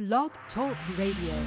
Blog Talk Radio.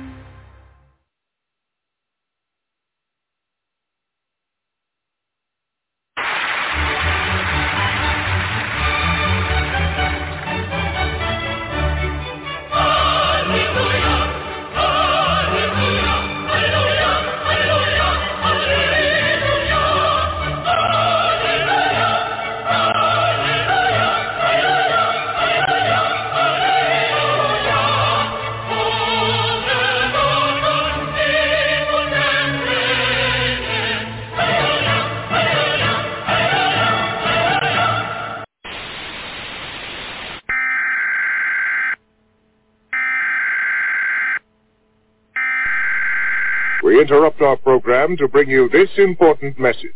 We interrupt our program to bring you this important message.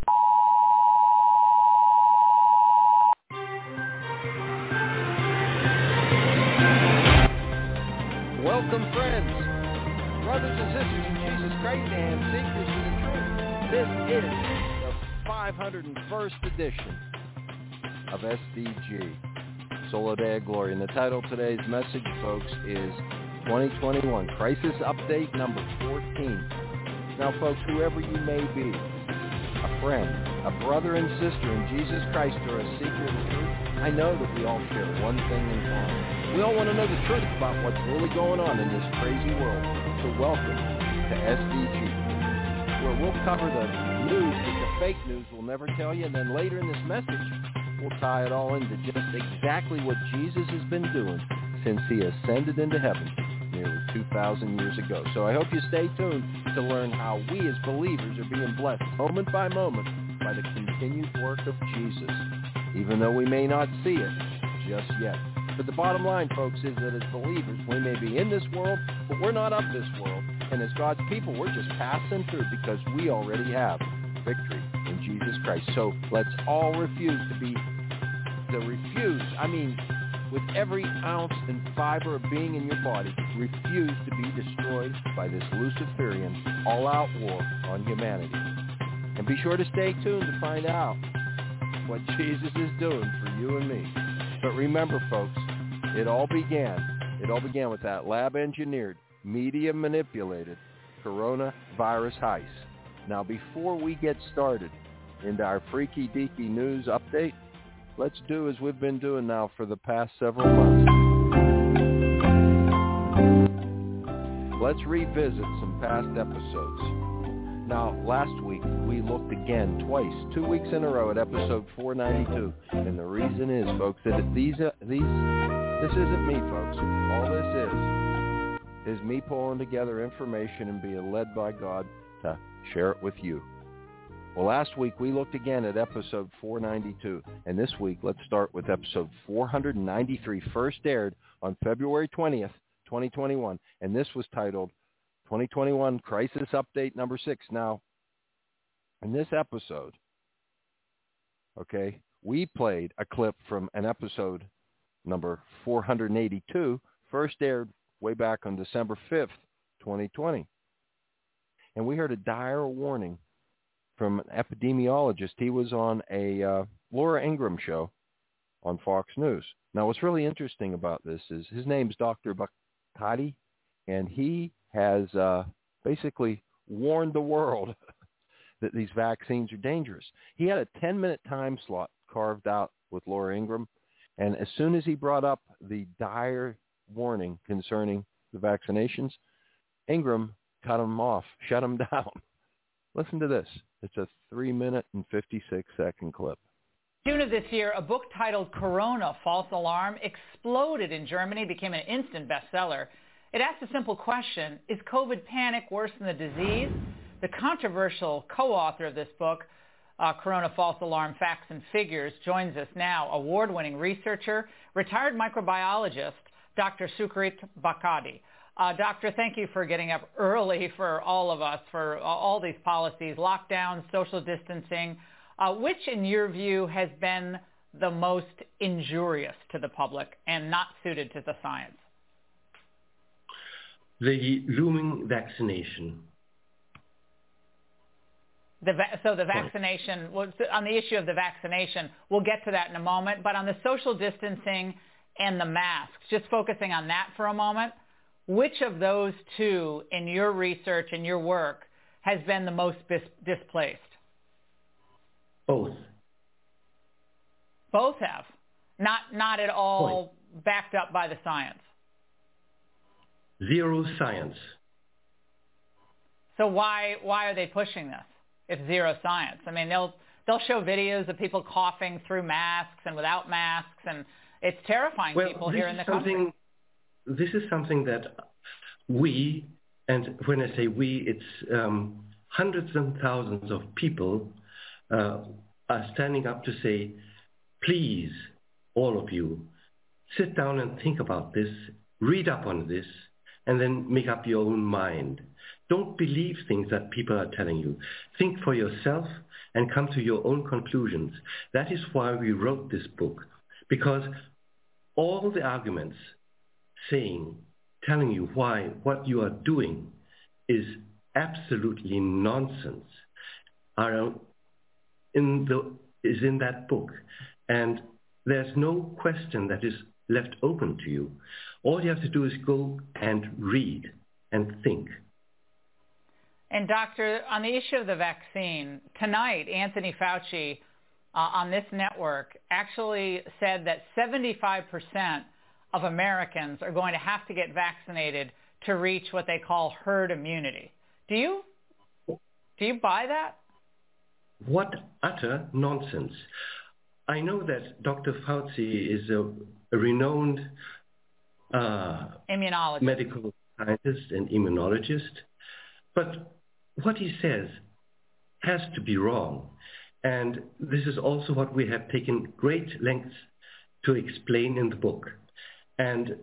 Welcome, friends, brothers and sisters in Jesus Christ and seekers of the truth. This is the 501st edition of SDG, Solo Deo Gloria. And the title of today's message, folks, is 2021 Crisis Update number 14. Now, folks, whoever you may be, a friend, a brother and sister in Jesus Christ, or a seeker of the truth, I know that we all share one thing in common. We all want to know the truth about what's really going on in this crazy world. So welcome to SDG, where we'll cover the news that the fake news will never tell you, and then later in this message, we'll tie it all into just exactly what Jesus has been doing since he ascended into heaven nearly 2,000 years ago. So I hope you stay tuned to learn how we as believers are being blessed moment by moment by the continued work of Jesus, even though we may not see it just yet. But the bottom line, folks, is that as believers, we may be in this world, but we're not of this world. And as God's people, we're just passing through because we already have victory in Jesus Christ. So let's all refuse, with every ounce and fiber of being in your body, refuse to be destroyed by this Luciferian all-out war on humanity. And be sure to stay tuned to find out what Jesus is doing for you and me. But remember, folks, it all began with that lab-engineered, media-manipulated coronavirus heist. Now, before we get started into our freaky-deaky news update, let's do as we've been doing now for the past several months. Let's revisit some past episodes. Now, last week, we looked again twice, 2 weeks in a row at episode 492. And the reason is, folks, that this isn't me, folks. All this is me pulling together information and being led by God to share it with you. Well, last week we looked again at episode 492, and this week let's start with episode 493, first aired on February 20th, 2021, and this was titled 2021 Crisis Update number 6. Now, in this episode, we played a clip from an episode number 482, first aired way back on December 5th, 2020, and we heard a dire warning from an epidemiologist. He was on a Laura Ingraham show on Fox News. Now, what's really interesting about this is his name's Dr. Bakati, and he has basically warned the world that these vaccines are dangerous. He had a 10-minute time slot carved out with Laura Ingraham, and as soon as he brought up the dire warning concerning the vaccinations, Ingraham cut him off, shut him down. Listen to this. It's a 3-minute and 56-second clip. June of this year, a book titled Corona, False Alarm exploded in Germany, became an instant bestseller. It asked a simple question: is COVID panic worse than the disease? The controversial co-author of this book, Corona, False Alarm, Facts and Figures, joins us now. Award-winning researcher, retired microbiologist, Dr. Sucharit Bakati. Doctor, thank you for getting up early for all of us, for all these policies, lockdowns, social distancing. Which, in your view, has been the most injurious to the public and not suited to the science? The looming vaccination. The vaccination, on the issue of the vaccination, we'll get to that in a moment. But on the social distancing and the masks, just focusing on that for a moment, which of those two in your research and your work has been the most displaced? Both. Both have. Not at all backed up by the science. Zero science. So why are they pushing this if zero science? I mean, they'll show videos of people coughing through masks and without masks, and it's terrifying people here in the country. This is something that we, and when I say we, it's hundreds and thousands of people are standing up to say, please, all of you, sit down and think about this, read up on this, and then make up your own mind. Don't believe things that people are telling you. Think for yourself and come to your own conclusions. That is why we wrote this book, because all the arguments telling you why what you are doing is absolutely nonsense is in that book. And there's no question that is left open to you. All you have to do is go and read and think. And Doctor, on the issue of the vaccine, tonight Anthony Fauci on this network actually said that 75% of Americans are going to have to get vaccinated to reach what they call herd immunity. Do you buy that? What utter nonsense. I know that Dr. Fauci is a renowned immunologist, medical scientist and immunologist, but what he says has to be wrong. And this is also what we have taken great lengths to explain in the book. And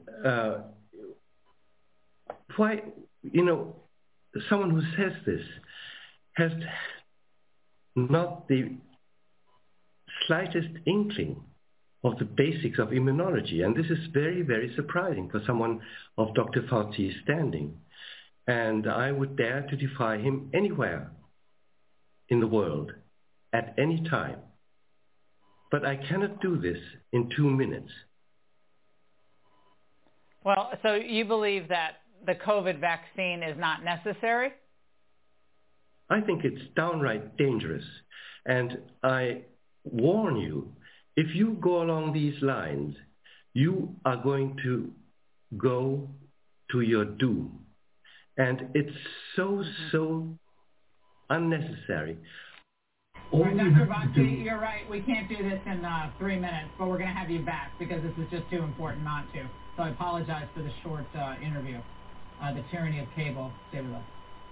why, someone who says this has not the slightest inkling of the basics of immunology. And this is very, very surprising for someone of Dr. Fauci's standing. And I would dare to defy him anywhere in the world at any time. But I cannot do this in 2 minutes. Well, so you believe that the COVID vaccine is not necessary? I think it's downright dangerous. And I warn you, if you go along these lines, you are going to go to your doom. And it's so unnecessary. Dr. Fauci, you're right. We can't do this in 3 minutes, but we're going to have you back because this is just too important not to. So I apologize for the short interview. The tyranny of cable. Stay with us.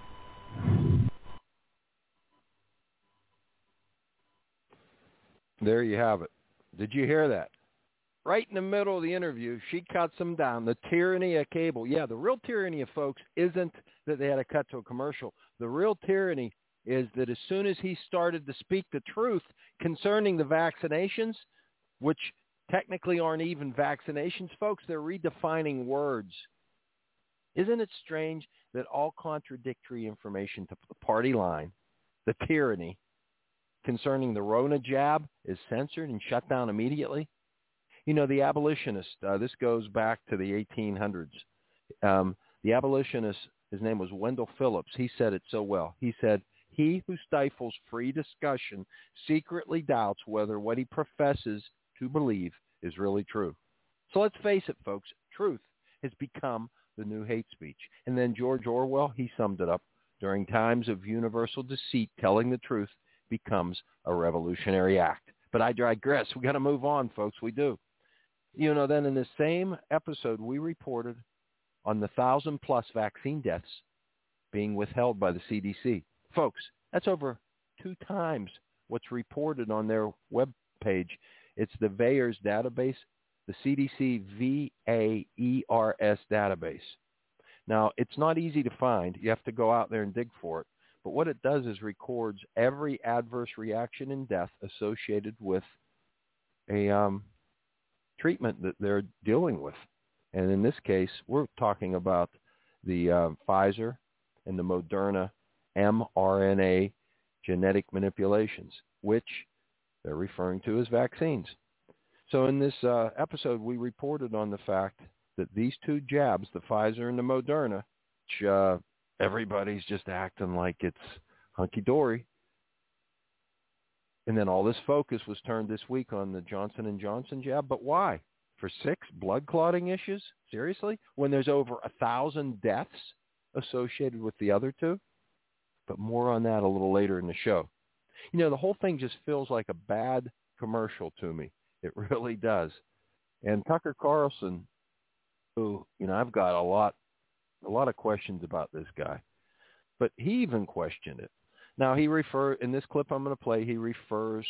There you have it. Did you hear that? Right in the middle of the interview, she cuts them down. The tyranny of cable. Yeah, the real tyranny of folks isn't that they had to cut to a commercial. The real tyranny is that as soon as he started to speak the truth concerning the vaccinations, which technically aren't even vaccinations, folks, they're redefining words. Isn't it strange that all contradictory information to the party line, the tyranny, concerning the Rona jab is censored and shut down immediately? You know, the abolitionist, this goes back to the 1800s. The abolitionist, his name was Wendell Phillips. He said it so well. He said, "He who stifles free discussion secretly doubts whether what he professes to believe is really true." So let's face it, folks, truth has become the new hate speech. And then George Orwell, he summed it up. During times of universal deceit, telling the truth becomes a revolutionary act. But I digress. We got to move on, folks. We do. You know, then in the same episode, we reported on the 1,000+ vaccine deaths being withheld by the CDC. Folks, that's over 2 times what's reported on their web page. It's the VAERS database, the CDC VAERS database. Now, it's not easy to find. You have to go out there and dig for it. But what it does is records every adverse reaction and death associated with a treatment that they're dealing with. And in this case, we're talking about the Pfizer and the Moderna mRNA genetic manipulations, which they're referring to as vaccines. So in this episode, we reported on the fact that these two jabs, the Pfizer and the Moderna, which everybody's just acting like it's hunky-dory. And then all this focus was turned this week on the Johnson & Johnson jab. But why? For 6 blood clotting issues? Seriously? When there's over 1,000 deaths associated with the other two? But more on that a little later in the show. You know, the whole thing just feels like a bad commercial to me. It really does. And Tucker Carlson, who, you know, I've got a lot of questions about this guy. But he even questioned it. Now, in this clip I'm going to play, he refers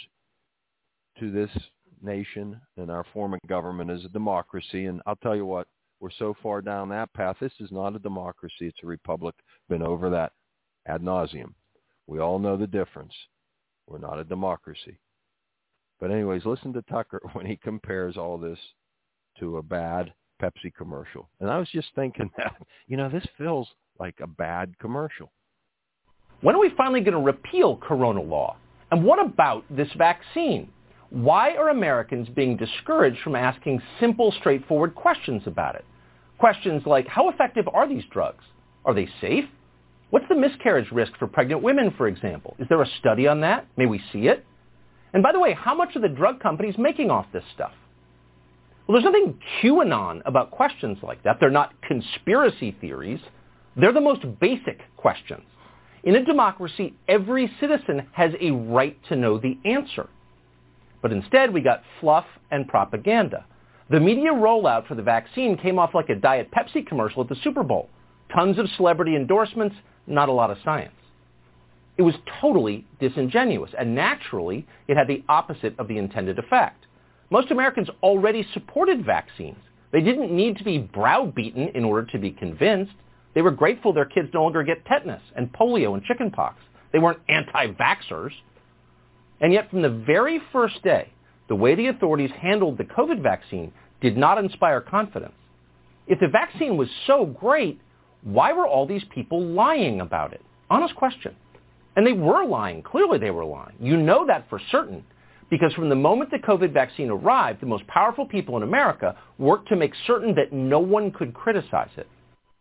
to this nation and our form of government as a democracy. And I'll tell you what, we're so far down that path. This is not a democracy. It's a republic. Been over that ad nauseum. We all know the difference. We're not a democracy. But anyways, listen to Tucker when he compares all this to a bad Pepsi commercial. And I was just thinking that, you know, this feels like a bad commercial. When are we finally going to repeal Corona law? And what about this vaccine? Why are Americans being discouraged from asking simple, straightforward questions about it? Questions like, how effective are these drugs? Are they safe? What's the miscarriage risk for pregnant women, for example? Is there a study on that? May we see it? And by the way, how much are the drug companies making off this stuff? Well, there's nothing QAnon about questions like that. They're not conspiracy theories. They're the most basic questions. In a democracy, every citizen has a right to know the answer. But instead, we got fluff and propaganda. The media rollout for the vaccine came off like a Diet Pepsi commercial at the Super Bowl. Tons of celebrity endorsements, not a lot of science. It was totally disingenuous, and naturally, it had the opposite of the intended effect. Most Americans already supported vaccines. They didn't need to be browbeaten in order to be convinced. They were grateful their kids no longer get tetanus and polio and chickenpox. They weren't anti-vaxxers. And yet from the very first day, the way the authorities handled the COVID vaccine did not inspire confidence. If the vaccine was so great, why were all these people lying about it? Honest question. And they were lying. Clearly they were lying. You know that for certain, because from the moment the COVID vaccine arrived, the most powerful people in America worked to make certain that no one could criticize it.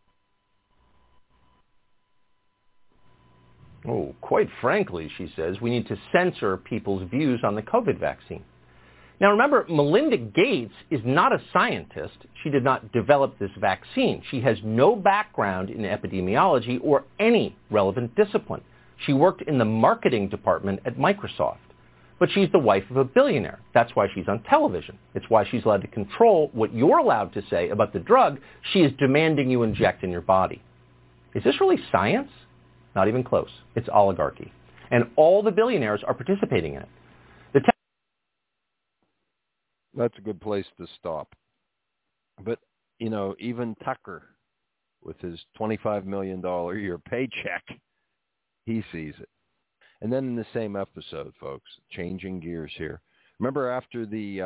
Oh, quite frankly, she says, we need to censor people's views on the COVID vaccine. Now remember, Melinda Gates is not a scientist. She did not develop this vaccine. She has no background in epidemiology or any relevant discipline. She worked in the marketing department at Microsoft. But she's the wife of a billionaire. That's why she's on television. It's why she's allowed to control what you're allowed to say about the drug she is demanding you inject in your body. Is this really science? Not even close. It's oligarchy. And all the billionaires are participating in it. That's a good place to stop. But, you know, even Tucker, with his $25 million a year paycheck, he sees it. And then in the same episode, folks, changing gears here. Remember after the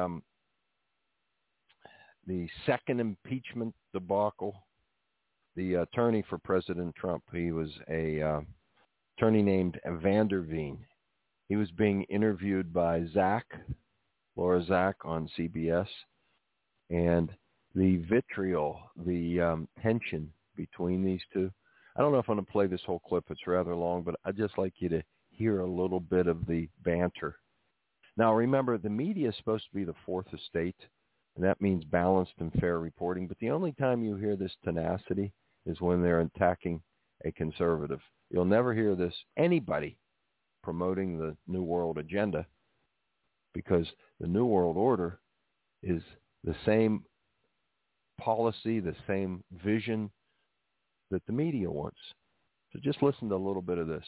second impeachment debacle, the attorney for President Trump, he was a attorney named Vander Veen. He was being interviewed by Laura Zak on CBS, and the vitriol, the tension between these two. I don't know if I'm going to play this whole clip. It's rather long, but I'd just like you to hear a little bit of the banter. Now, remember, the media is supposed to be the fourth estate, and that means balanced and fair reporting. But the only time you hear this tenacity is when they're attacking a conservative. You'll never hear anybody promoting the New World agenda, because the New World Order is the same policy, the same vision that the media wants. So just listen to a little bit of this.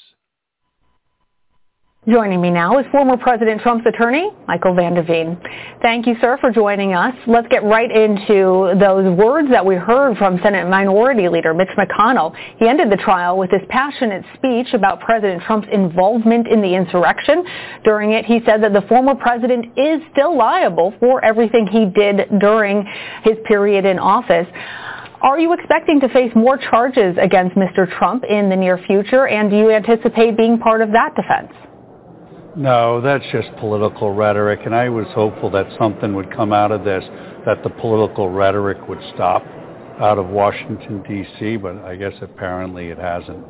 Joining me now is former President Trump's attorney, Michael Vander Veen. Thank you, sir, for joining us. Let's get right into those words that we heard from Senate Minority Leader Mitch McConnell. He ended the trial with this passionate speech about President Trump's involvement in the insurrection. During it, he said that the former president is still liable for everything he did during his period in office. Are you expecting to face more charges against Mr. Trump in the near future, and do you anticipate being part of that defense? No, that's just political rhetoric, and I was hopeful that something would come out of this, that the political rhetoric would stop out of Washington, D.C., but I guess apparently it hasn't.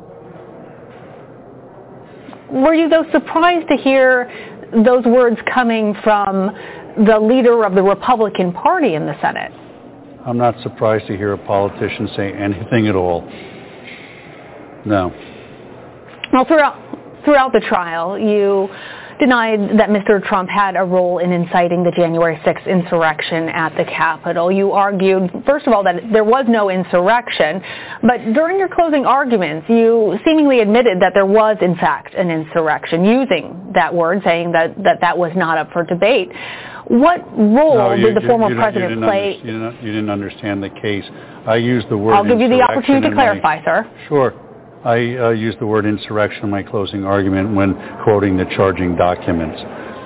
Were you, though, surprised to hear those words coming from the leader of the Republican Party in the Senate? I'm not surprised to hear a politician say anything at all. No. Well, throughout the trial, you denied that Mr. Trump had a role in inciting the January 6th insurrection at the Capitol. You argued, first of all, that there was no insurrection, but during your closing arguments, you seemingly admitted that there was, in fact, an insurrection, using that word, saying that was not up for debate. What role did the former president play? You didn't understand the case. I used the word I'll give you the opportunity to clarify, sir. Sure. I used the word insurrection in my closing argument when quoting the charging documents.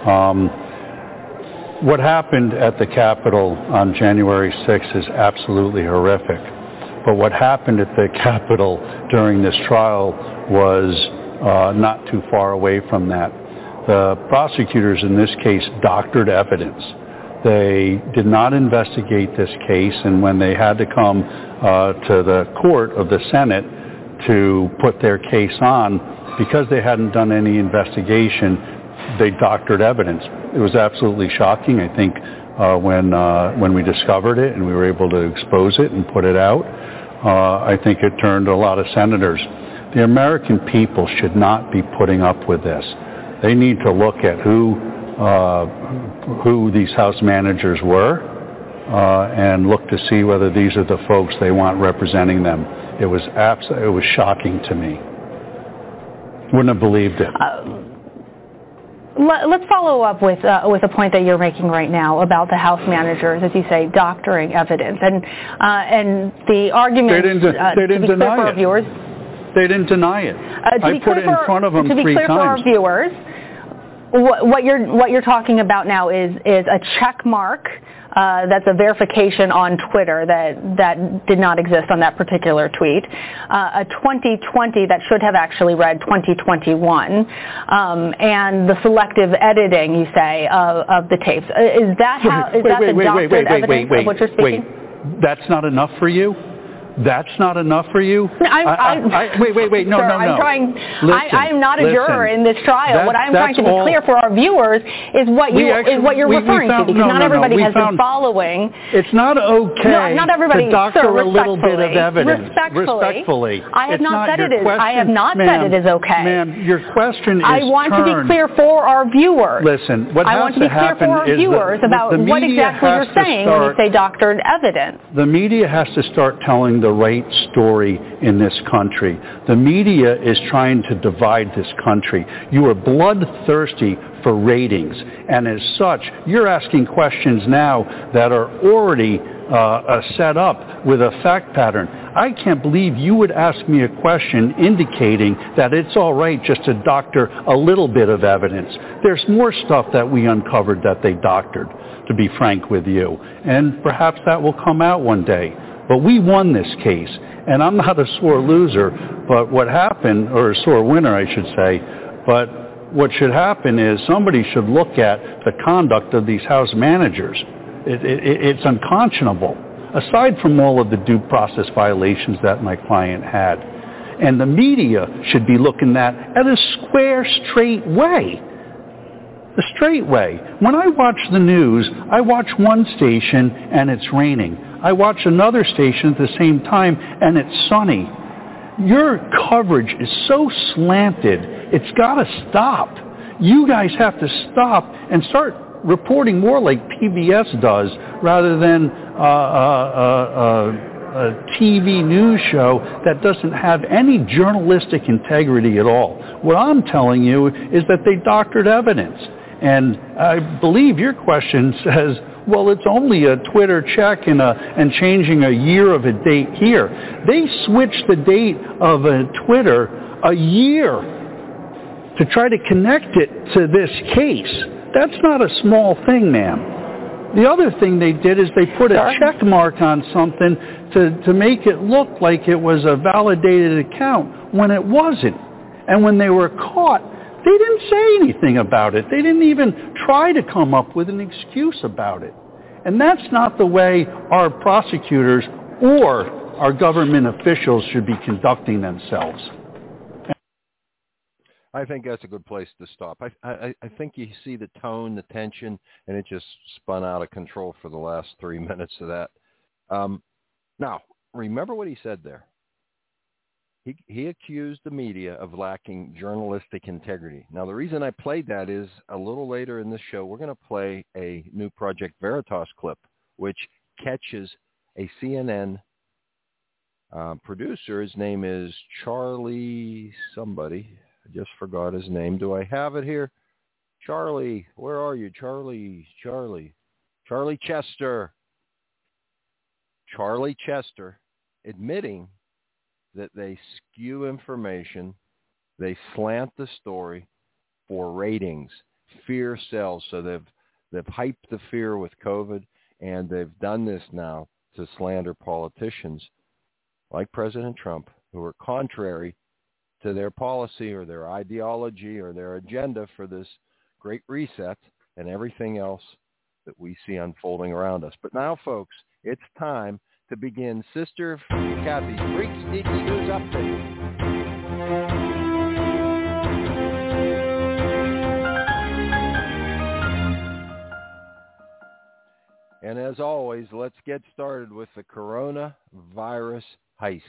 What happened at the Capitol on January 6th is absolutely horrific. But what happened at the Capitol during this trial was not too far away from that. The prosecutors in this case doctored evidence. They did not investigate this case, and when they had to come to the court of the Senate to put their case on, because they hadn't done any investigation, they doctored evidence. It was absolutely shocking, I think, when we discovered it and we were able to expose it and put it out. I think it turned a lot of senators. The American people should not be putting up with this. They need to look at who these House managers were and look to see whether these are the folks they want representing them. It was shocking to me. Wouldn't have believed it. Let's follow up with a point that you're making right now about the House managers, as you say, doctoring evidence, and the argument. They didn't deny it. Viewers, they didn't deny it. I put it in front of them 3 times. To be clear for our viewers, what you're talking about now is a check mark. That's a verification on Twitter that did not exist on that particular tweet. A 2020 that should have actually read 2021, and the selective editing, you say, of the tapes. Is that the doctored evidence of what you're speaking? Wait. That's not enough for you? That's not enough for you? Wait. No, sir, no. I'm not a juror in this trial. What I'm trying to be clear for our viewers is what you're referring to, because not everybody has been following. It's not okay to doctor a little bit of evidence. Respectfully. I have not said it is okay. Ma'am, your question is I want to be clear for our viewers. Listen, what has to happen is about what exactly you're saying when you say doctored evidence. The media has to start telling the right story in this country. The media is trying to divide this country. You are bloodthirsty for ratings, and as such, you're asking questions now that are already set up with a fact pattern. I can't believe you would ask me a question indicating that it's all right just to doctor a little bit of evidence. There's more stuff that we uncovered that they doctored, to be frank with you, and perhaps that will come out one day. But we won this case, and I'm not a sore loser, but what happened, or a sore winner, I should say, but what should happen is somebody should look at the conduct of these House managers. It's unconscionable, aside from all of the due process violations that my client had. And the media should be looking at a square, straight way. The straight way. When I watch the news, I watch one station and it's raining. I watch another station at the same time and it's sunny. Your coverage is so slanted, it's got to stop. You guys have to stop and start reporting more like PBS does rather than a TV news show that doesn't have any journalistic integrity at all. What I'm telling you is that they doctored evidence. And I believe your question says, well, it's only a Twitter check and changing a year of a date here. They switched the date of a Twitter a year to try to connect it to this case. That's not a small thing, ma'am. The other thing they did is they put a check mark on something to make it look like it was a validated account when it wasn't. And when they were caught, They didn't say anything about it. They didn't even try to come up with an excuse about it. And that's not the way our prosecutors or our government officials should be conducting themselves. I think that's a good place to stop. I think you see the tone, the tension, and it just spun out of control for the last 3 minutes of that. Now, remember what he said there. He accused the media of lacking journalistic integrity. Now, the reason I played that is a little later in this show, we're going to play a new Project Veritas clip, which catches a CNN producer. His name is Charlie somebody. I just forgot his name. Do I have it here? Charlie, where are you? Charlie Chester. Charlie Chester admitting that they skew information, they slant the story for ratings. Fear sells. So they've hyped the fear with COVID, and they've done this now to slander politicians like President Trump, who are contrary to their policy or their ideology or their agenda for this great reset and everything else that we see unfolding around us. But now, folks, it's time to begin Sister Kathy's Freak Sneaky News Update. And as always, let's get started with the coronavirus heist.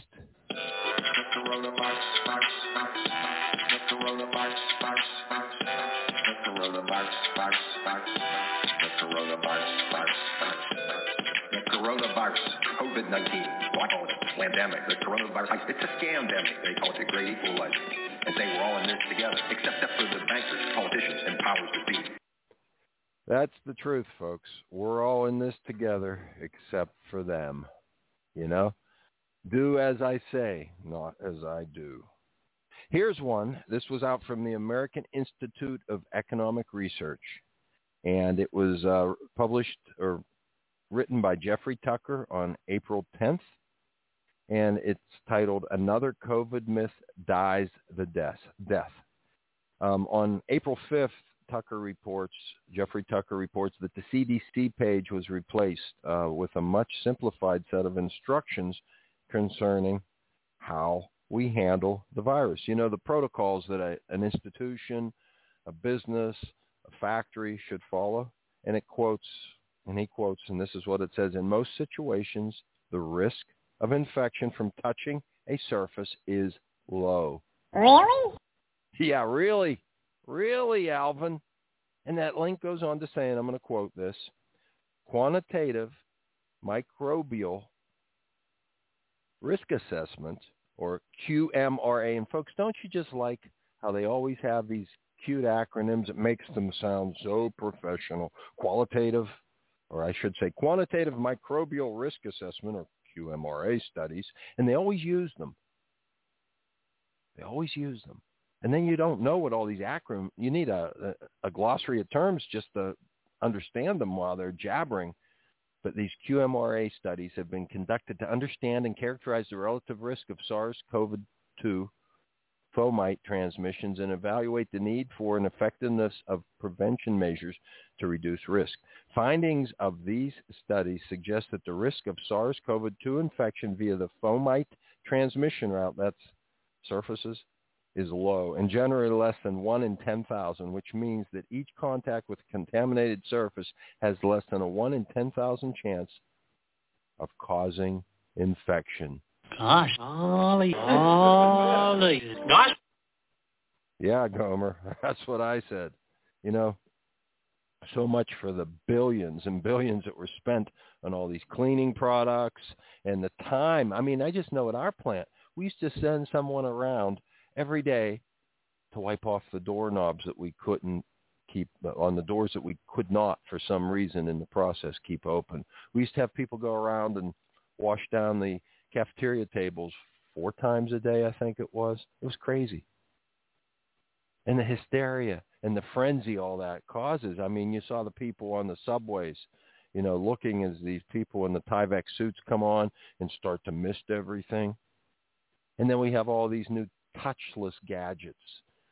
Coronavirus, COVID-19, why call it a pandemic? The coronavirus, it's a scam-demic. They call it the great equalizer. And say we're all in this together, except for the bankers, politicians, and powers that be. That's the truth, folks. We're all in this together, except for them. You know? Do as I say, not as I do. Here's one. This was out from the American Institute of Economic Research. And it was published or written by Jeffrey Tucker on April 10th, and it's titled, Another COVID Myth Dies the Death. On April 5th, Jeffrey Tucker reports that the CDC page was replaced with a much simplified set of instructions concerning how we handle the virus. You know, the protocols that an institution, a business, a factory should follow, and he quotes, and this is what it says, in most situations, the risk of infection from touching a surface is low. Really? Yeah, really. Really, Alvin. And that link goes on to say, and I'm going to quote this, quantitative microbial risk assessment, or QMRA. And folks, don't you just like how they always have these cute acronyms? It makes them sound so professional. Qualitative, or I should say quantitative microbial risk assessment, or QMRA studies, and they always use them. And then you don't know what all these acronyms, you need a glossary of terms just to understand them while they're jabbering. But these QMRA studies have been conducted to understand and characterize the relative risk of SARS-CoV-2 fomite transmissions and evaluate the need for and effectiveness of prevention measures to reduce risk. Findings of these studies suggest that the risk of SARS-CoV-2 infection via the fomite transmission route, that's surfaces, is low and generally less than 1 in 10,000, which means that each contact with a contaminated surface has less than a 1 in 10,000 chance of causing infection. Gosh, golly. Gosh. Yeah, Gomer, that's what I said. You know, so much for the billions and billions that were spent on all these cleaning products and the time. I mean, I just know at our plant, we used to send someone around every day to wipe off the doorknobs that we couldn't keep on the doors that we could not, for some reason in the process, keep open. We used to have people go around and wash down the cafeteria tables 4 times a day, I think it was. It was crazy. And the hysteria and the frenzy all that causes. I mean, you saw the people on the subways, you know, looking as these people in the Tyvek suits come on and start to mist everything. And then we have all these new touchless gadgets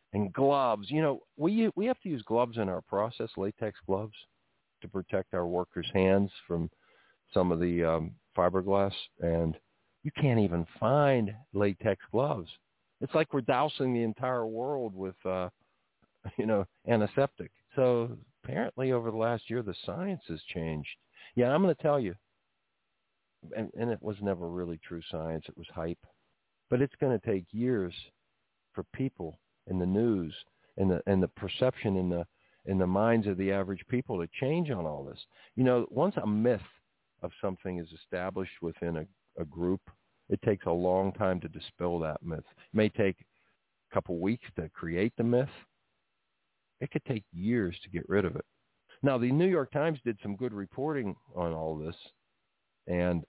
And gloves. You know, we have to use gloves in our process, latex gloves, to protect our workers' hands from some of the fiberglass. And you can't even find latex gloves. It's like we're dousing the entire world with, antiseptic. So apparently over the last year, the science has changed. Yeah, I'm going to tell you, and it was never really true science. It was hype. But it's going to take years for people in the news and the perception in the minds of the average people to change on all this. You know, once a myth of something is established within a group, it takes a long time to dispel that myth. It may take a couple weeks to create the myth. It could take years to get rid of it. Now, the New York Times did some good reporting on all this, and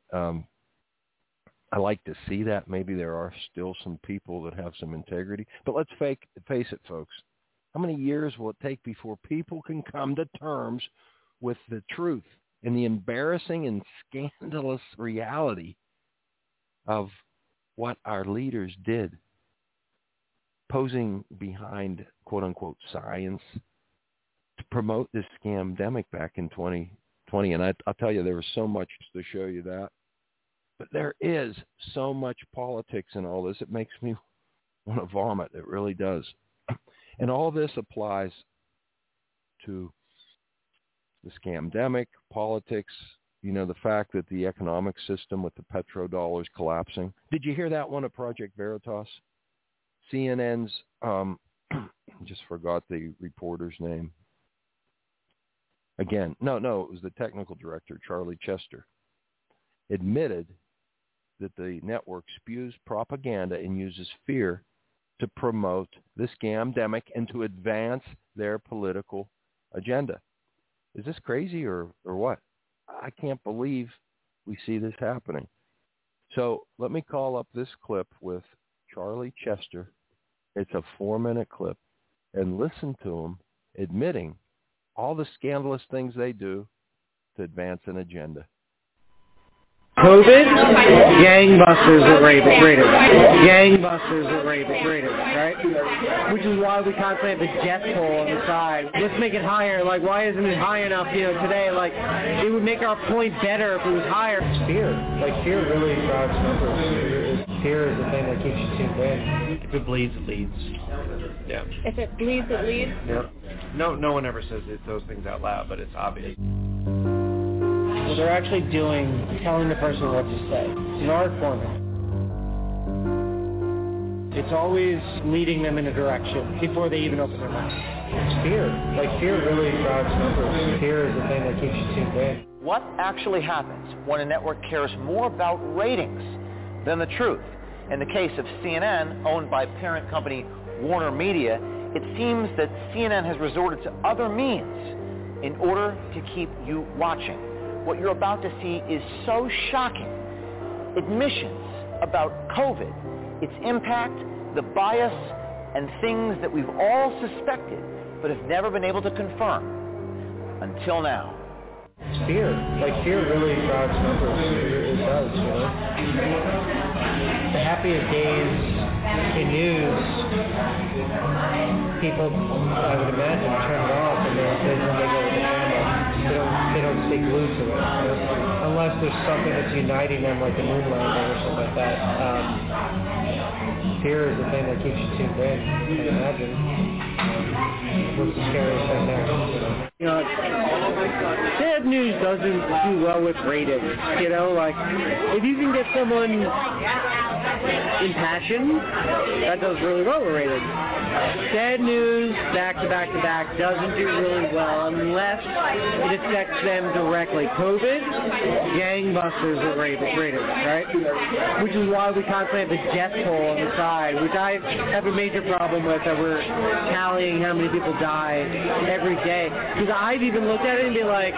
I like to see that. Maybe there are still some people that have some integrity. But let's face it, folks. How many years will it take before people can come to terms with the truth and the embarrassing and scandalous reality of what our leaders did, posing behind, quote-unquote, science to promote this scamdemic back in 2020? And I'll tell you, there was so much to show you that. But there is so much politics in all this. It makes me want to vomit. It really does. And all this applies to the scamdemic, politics, you know, the fact that the economic system with the petrodollars collapsing. Did you hear that one at Project Veritas? CNN's, just forgot the reporter's name. Again, no, it was the technical director, Charlie Chester, admitted that the network spews propaganda and uses fear to promote the scamdemic and to advance their political agenda. Is this crazy or what? I can't believe we see this happening. So let me call up this clip with Charlie Chester. It's a 4-minute clip, and listen to him admitting all the scandalous things they do to advance an agenda. COVID, gangbusters are rated. Gangbusters are rated, right? Which is why we constantly have the death toll on the side. Let's make it higher. Like, why isn't it high enough, today? Like, it would make our point better if it was higher. Fear. Like, fear really drives numbers. Fear is the thing that keeps you tuned in. If it bleeds, it leads. Yeah. If it bleeds, it leads? Yeah. No one ever says those things out loud, but it's obvious. What they're actually doing, telling the person what to say. It's an art format. It's always leading them in a direction before they even open their mouth. It's fear. Like, fear really drives numbers. Fear is the thing that keeps you tuned in. What actually happens when a network cares more about ratings than the truth? In the case of CNN, owned by parent company Warner Media, it seems that CNN has resorted to other means in order to keep you watching. What you're about to see is so shocking. Admissions about COVID, its impact, the bias, and things that we've all suspected but have never been able to confirm until now. It's fear. Like, fear really drives numbers. It does, The happiest days in news, people, I would imagine, turn it off and they go with the camera. They don't stay glued to it, unless there's something that's uniting them, like the moon landing or something like that. Fear is the thing that keeps you tuned in, I imagine. What's the scariest thing there? Bad news doesn't do well with ratings. Like, if you can get someone impassioned, that does really well with ratings. Bad news, back to back, doesn't do really well unless it affects them directly. COVID, gangbusters are rated, right? Which is why we constantly have the death toll on the side, which I have a major problem with, that we're tallying how many people die every day. Because I've even looked at it and be like,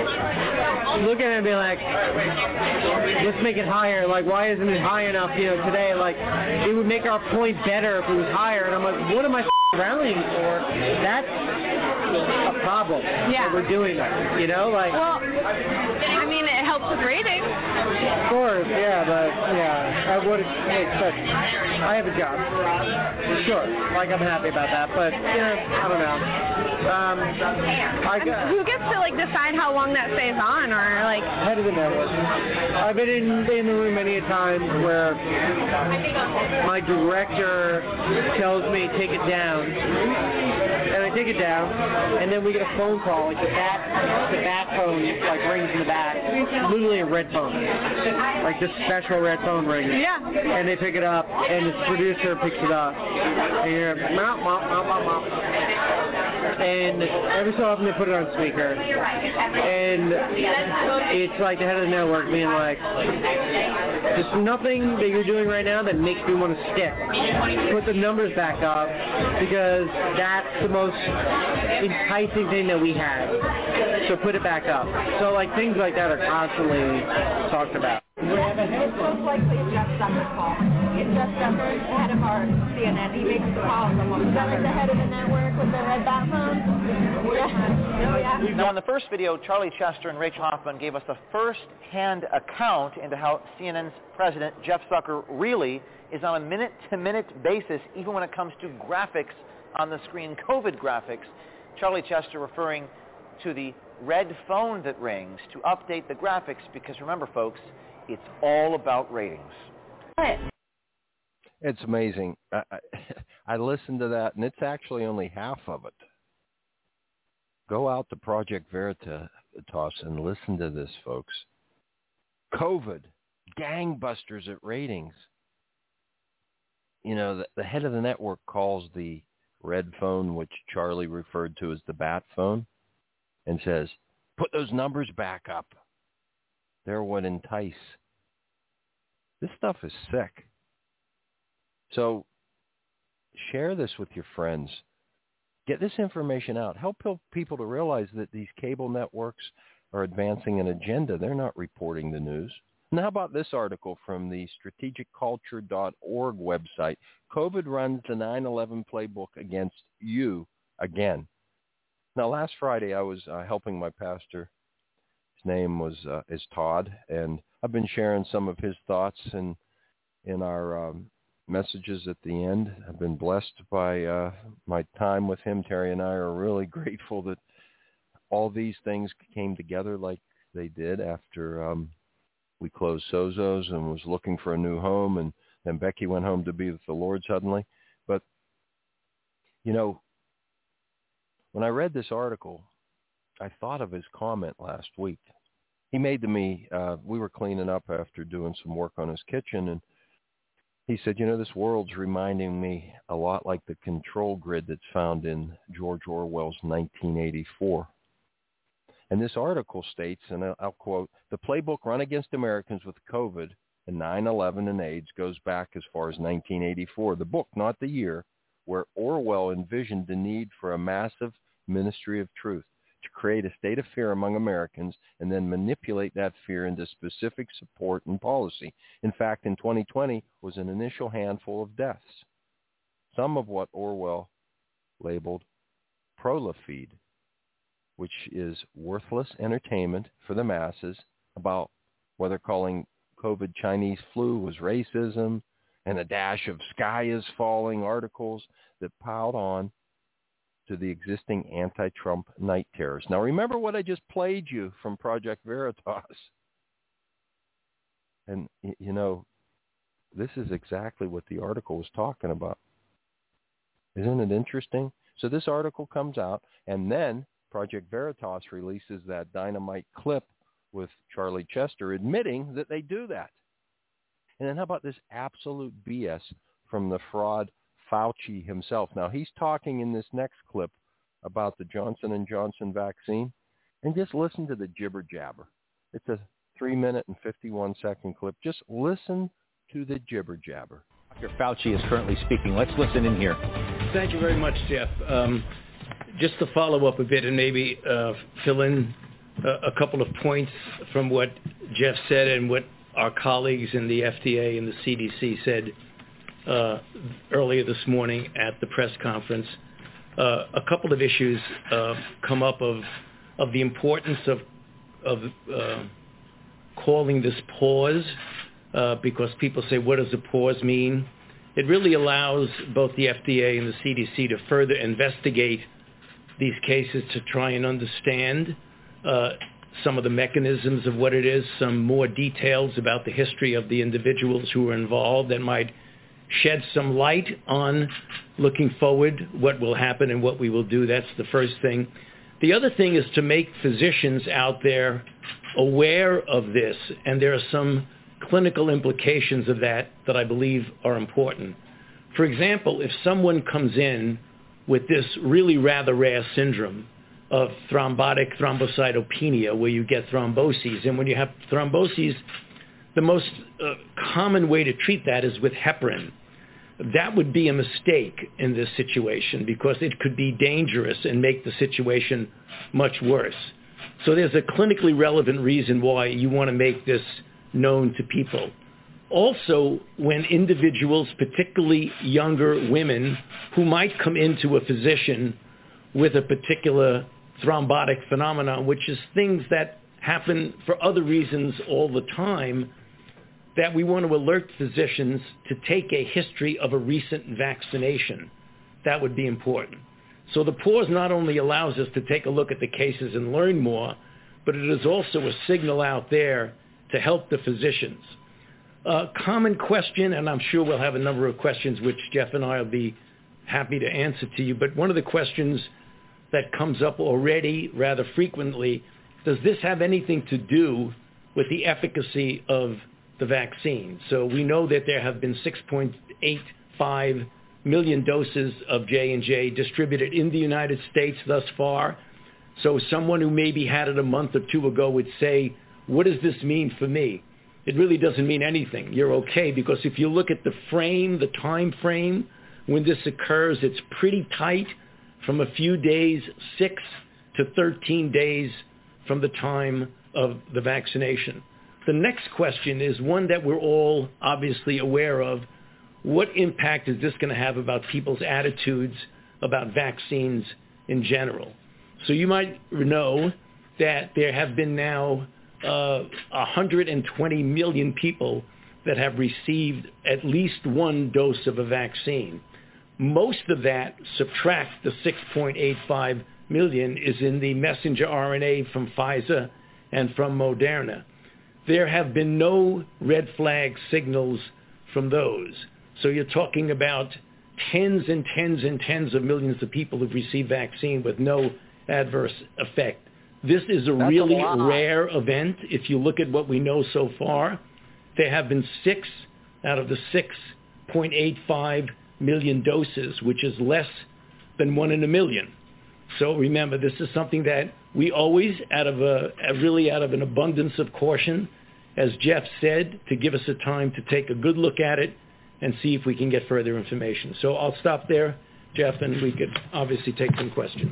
let's make it higher. Like, why isn't it high enough, today? Like, it would make our point better if it was higher. And I'm like, what am I rallying for, that's a problem. Yeah. That we're doing that, you know, like. Well, I mean, it helps with ratings. Of course, yeah, but yeah, I would expect. I have a job, sure. Like I'm happy about that, but yeah, I don't know. Who gets to like decide how long that stays on, or like? Head of the network. I've been in the room many a time where my director tells me take it down, and I take it down, and then we get a phone call, like the bat phone like rings in the back, literally a red phone, like this special red phone rings. Yeah. And they pick it up, and the producer picks it up, and you're mop, mop, mop, mop, mop. And every so often they put it on speaker, and it's like the head of the network being like, there's nothing that you're doing right now that makes me want to stick. Put the numbers back up, because that's the most enticing thing that we have. So put it back up. So like things like that are constantly talked about. It's most likely a Jeff Zucker call. It's Jeff Zucker, head of our CNN. He makes the calls. Is that like the head of the network with the red bat phone? Yeah. Now, in the first video, Charlie Chester and Rachel Hoffman gave us a first-hand account into how CNN's president, Jeff Zucker, really is on a minute-to-minute basis, even when it comes to graphics on the screen, COVID graphics. Charlie Chester referring to the red phone that rings to update the graphics, because remember, folks, it's all about ratings. It's amazing. I listened to that, and it's actually only half of it. Go out to Project Veritas and listen to this, folks. COVID, gangbusters at ratings. You know, the head of the network calls the red phone, which Charlie referred to as the bat phone, and says, put those numbers back up. They're what entice. This stuff is sick. So share this with your friends. Get this information out. Help people to realize that these cable networks are advancing an agenda. They're not reporting the news. And how about this article from the strategicculture.org website? COVID runs the 9/11 playbook against you again. Now, last Friday, I was helping my pastor. His name is Todd, and I've been sharing some of his thoughts in our messages at the end. I've been blessed by my time with him. Terry and I are really grateful that all these things came together like they did after we closed Sozo's and was looking for a new home, and then Becky went home to be with the Lord suddenly. But, you know, when I read this article, I thought of his comment last week. He made to me, we were cleaning up after doing some work on his kitchen, and he said, you know, this world's reminding me a lot like the control grid that's found in George Orwell's 1984. And this article states, and I'll quote, the playbook run against Americans with COVID and 9/11 and AIDS goes back as far as 1984. The book, not the year, where Orwell envisioned the need for a massive ministry of truth to create a state of fear among Americans and then manipulate that fear into specific support and policy. In fact, in 2020 was an initial handful of deaths, some of what Orwell labeled prolifeed, which is worthless entertainment for the masses about whether calling COVID Chinese flu was racism, and a dash of sky is falling articles that piled on to the existing anti-Trump night terrors. Now, remember what I just played you from Project Veritas. And, you know, this is exactly what the article was talking about. Isn't it interesting? So this article comes out, and then Project Veritas releases that dynamite clip with Charlie Chester admitting that they do that. And then how about this absolute BS from the fraud Fauci himself? Now, he's talking in this next clip about the Johnson & Johnson vaccine, and just listen to the jibber jabber. It's a 3-minute and 51-second clip. Just listen to the jibber jabber. Dr. Fauci is currently speaking. Let's listen in here. Thank you very much, Jeff. Just to follow up a bit and maybe fill in a couple of points from what Jeff said and what our colleagues in the FDA and the CDC said. earlier this morning at the press conference. A couple of issues come up of the importance of calling this pause, because people say, what does a pause mean? It really allows both the FDA and the CDC to further investigate these cases to try and understand some of the mechanisms of what it is, some more details about the history of the individuals who are involved that might shed some light on looking forward what will happen and what we will do. That's the first thing. The other thing is to make physicians out there aware of this, and there are some clinical implications of that I believe are important. For example, if someone comes in with this really rather rare syndrome of thrombotic thrombocytopenia, where you get thromboses, and when you have thromboses, the most common way to treat that is with heparin. That would be a mistake in this situation because it could be dangerous and make the situation much worse. So there's a clinically relevant reason why you want to make this known to people. Also, when individuals, particularly younger women, who might come into a physician with a particular thrombotic phenomenon, which is things that happen for other reasons all the time, that we want to alert physicians to take a history of a recent vaccination. That would be important. So the pause not only allows us to take a look at the cases and learn more, but it is also a signal out there to help the physicians. Common question, and I'm sure we'll have a number of questions which Jeff and I will be happy to answer to you, but one of the questions that comes up already rather frequently, does this have anything to do with the efficacy of the vaccine? So we know that there have been 6.85 million doses of J&J distributed in the United States thus far. So someone who maybe had it a month or two ago would say, what does this mean for me? It really doesn't mean anything. You're okay, because if you look at the frame, the time frame when this occurs, it's pretty tight, from a few days, 6 to 13 days from the time of the vaccination. The next question is one that we're all obviously aware of. What impact is this going to have about people's attitudes about vaccines in general? So you might know that there have been now 120 million people that have received at least one dose of a vaccine. Most of that, subtract the 6.85 million, is in the messenger RNA from Pfizer and from Moderna. There have been no red flag signals from those. So you're talking about tens and tens and tens of millions of people who've received vaccine with no adverse effect. This is a really rare event. If you look at what we know so far, there have been 6 out of the 6.85 million doses, which is less than 1 in a million. So remember, this is something that we always, out of an abundance of caution, as Jeff said, to give us a time to take a good look at it and see if we can get further information. So I'll stop there, Jeff, and we could obviously take some questions.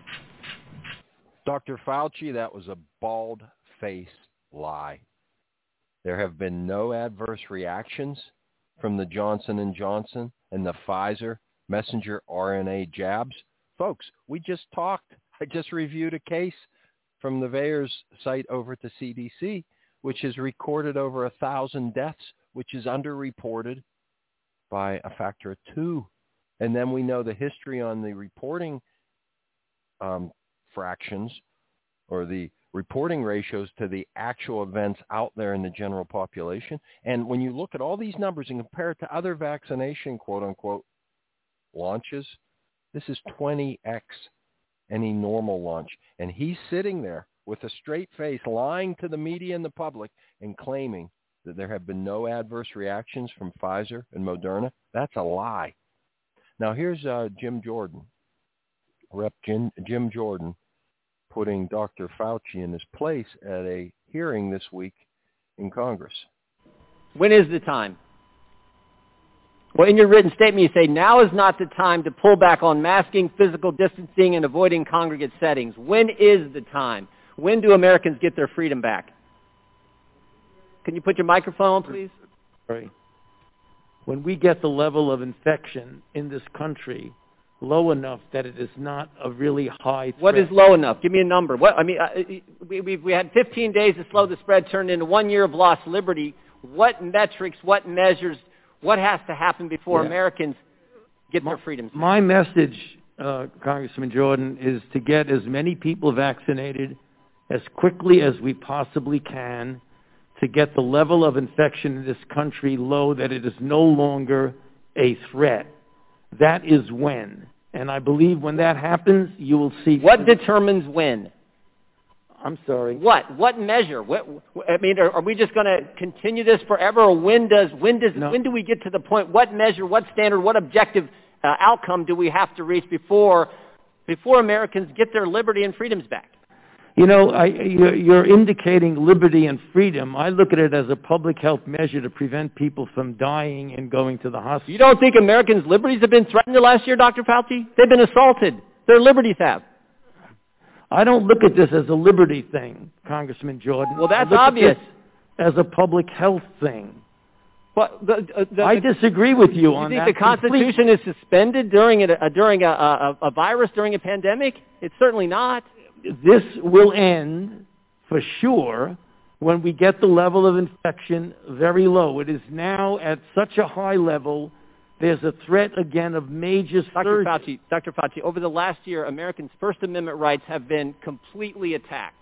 Dr. Fauci, that was a bald-faced lie. There have been no adverse reactions from the Johnson & Johnson and the Pfizer messenger RNA jabs. Folks, we just talked. I just reviewed a case from the VAERS site over at the CDC, which has recorded over 1,000 deaths, which is underreported by a factor of 2. And then we know the history on the reporting fractions or the reporting ratios to the actual events out there in the general population. And when you look at all these numbers and compare it to other vaccination, quote unquote, launches, this is 20x any normal launch. And he's sitting there with a straight face lying to the media and the public and claiming that there have been no adverse reactions from Pfizer and Moderna. That's a lie. Now here's Jim Jordan, Rep. Jim Jordan, putting Dr. Fauci in his place at a hearing this week in Congress. When is the time? Well, in your written statement, you say, now is not the time to pull back on masking, physical distancing, and avoiding congregate settings. When is the time? When do Americans get their freedom back? Can you put your microphone on, please? Right. when we get the level of infection in this country low enough that it is not a really high threat. What is low enough? Give me a number. We had 15 days to slow the spread, turned into 1 year of lost liberty. What metrics, what measures, what has to happen before Americans get their freedoms? My message, Congressman Jordan, is to get as many people vaccinated as quickly as we possibly can to get the level of infection in this country low that it is no longer a threat. That is when. And I believe when that happens, you will see... What determines when? I'm sorry. What measure? Are we just going to continue this forever, or when do we get to the point? What measure? What standard? What objective outcome do we have to reach before Americans get their liberty and freedoms back? You know, you're indicating liberty and freedom. I look at it as a public health measure to prevent people from dying and going to the hospital. You don't think Americans' liberties have been threatened the last year, Dr. Fauci? They've been assaulted. Their liberties have. I don't look at this as a liberty thing, Congressman Jordan. Well, that's obvious. As a public health thing. But I disagree with you on that. You think the Constitution is suspended during a virus, during a pandemic? It's certainly not. This will end, for sure, when we get the level of infection very low. It is now at such a high level, there's a threat again of major surge. Dr. Fauci, over the last year, Americans' First Amendment rights have been completely attacked.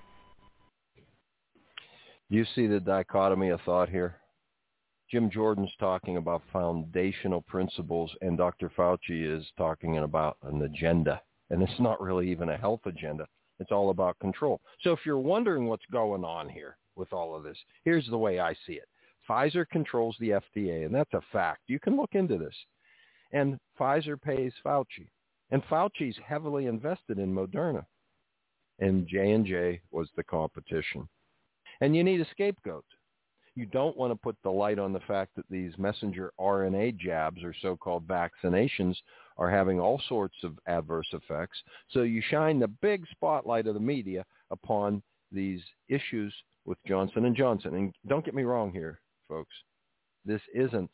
You see the dichotomy of thought here? Jim Jordan's talking about foundational principles, and Dr. Fauci is talking about an agenda. And it's not really even a health agenda. It's all about control. So if you're wondering what's going on here with all of this, here's the way I see it. Pfizer controls the FDA, and that's a fact. You can look into this. And Pfizer pays Fauci. And Fauci's heavily invested in Moderna. And J&J was the competition. And you need a scapegoat. You don't want to put the light on the fact that these messenger RNA jabs or so-called vaccinations are having all sorts of adverse effects. So you shine the big spotlight of the media upon these issues with Johnson & Johnson. And don't get me wrong here, folks. This isn't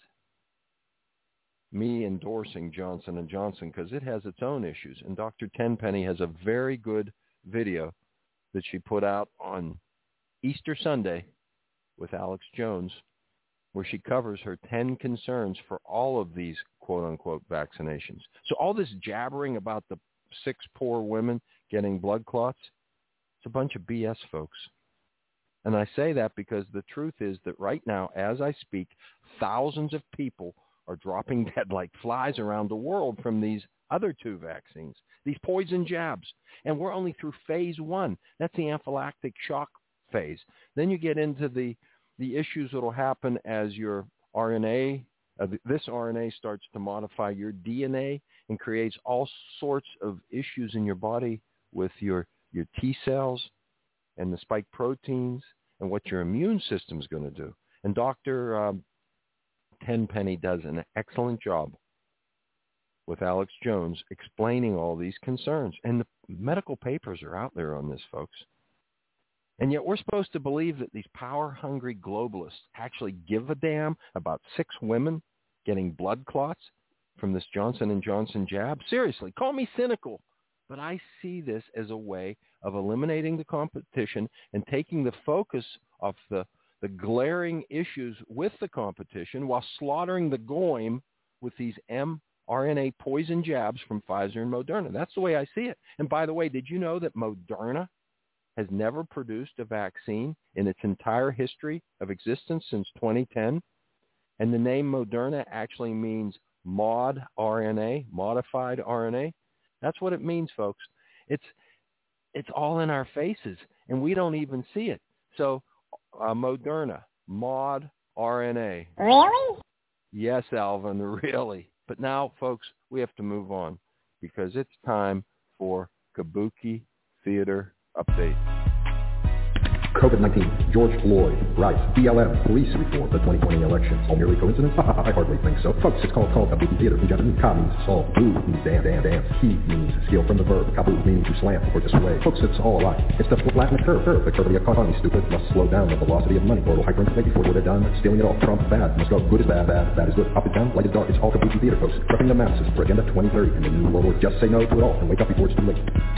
me endorsing Johnson & Johnson because it has its own issues. And Dr. Tenpenny has a very good video that she put out on Easter Sunday with Alex Jones, where she covers her 10 concerns for all of these quote-unquote vaccinations. So all this jabbering about the 6 poor women getting blood clots, it's a bunch of BS, folks. And I say that because the truth is that right now, as I speak, thousands of people are dropping dead like flies around the world from these other 2 vaccines, these poison jabs. And we're only through phase 1. That's the anaphylactic shock phase. Then you get into the issues that will happen as your RNA, this RNA starts to modify your DNA and creates all sorts of issues in your body with your T cells and the spike proteins and what your immune system is going to do. And Dr. Tenpenny does an excellent job with Alex Jones explaining all these concerns. And the medical papers are out there on this, folks. And yet we're supposed to believe that these power-hungry globalists actually give a damn about 6 women getting blood clots from this Johnson & Johnson jab? Seriously, call me cynical, but I see this as a way of eliminating the competition and taking the focus off the glaring issues with the competition while slaughtering the goyim with these mRNA poison jabs from Pfizer and Moderna. That's the way I see it. And by the way, did you know that Moderna has never produced a vaccine in its entire history of existence since 2010? And the name Moderna actually means mod RNA, modified RNA. That's what it means, folks. It's all in our faces, and we don't even see it. So Moderna, mod RNA. Really? Yes, Alvin, really. But now, folks, we have to move on because it's time for Kabuki Theater Update. COVID-19. George Floyd writes, BLM, police reform, the 2020 elections. All merely coincidence? I hardly think so. Folks, it's called kabuki theater from Japanese. Ka means solve, bu means dance. Ki means steal from the verb. Kabu meaning to slam or display. Folks, it's all a lie. It's the flatten curve. The curve of the economy, stupid. Must slow down the velocity of money. Global hyperinflation before we're done. Stealing it all. Trump, bad. Must go. Good is bad. Bad is good. Up is down. Light is dark. It's all kabuki theater, folks. Prepping the masses for Agenda 2030 and the new world order. Just say no to it all and wake up before it's too late.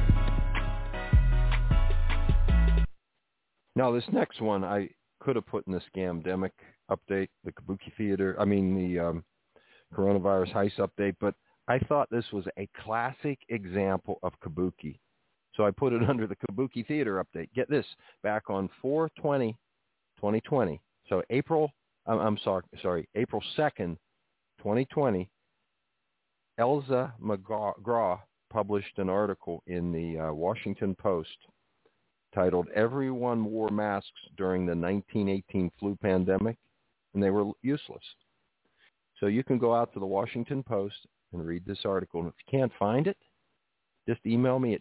Now, this next one I could have put in the Scamdemic update, the Kabuki Theater, the coronavirus heist update, but I thought this was a classic example of Kabuki. So I put it under the Kabuki Theater update. Get this, back on 4/20/2020, so April 2nd, 2020, Elza McGraw published an article in the Washington Post titled "Everyone Wore Masks During the 1918 Flu Pandemic, and They Were Useless." So you can go out to the Washington Post and read this article. And if you can't find it, just email me at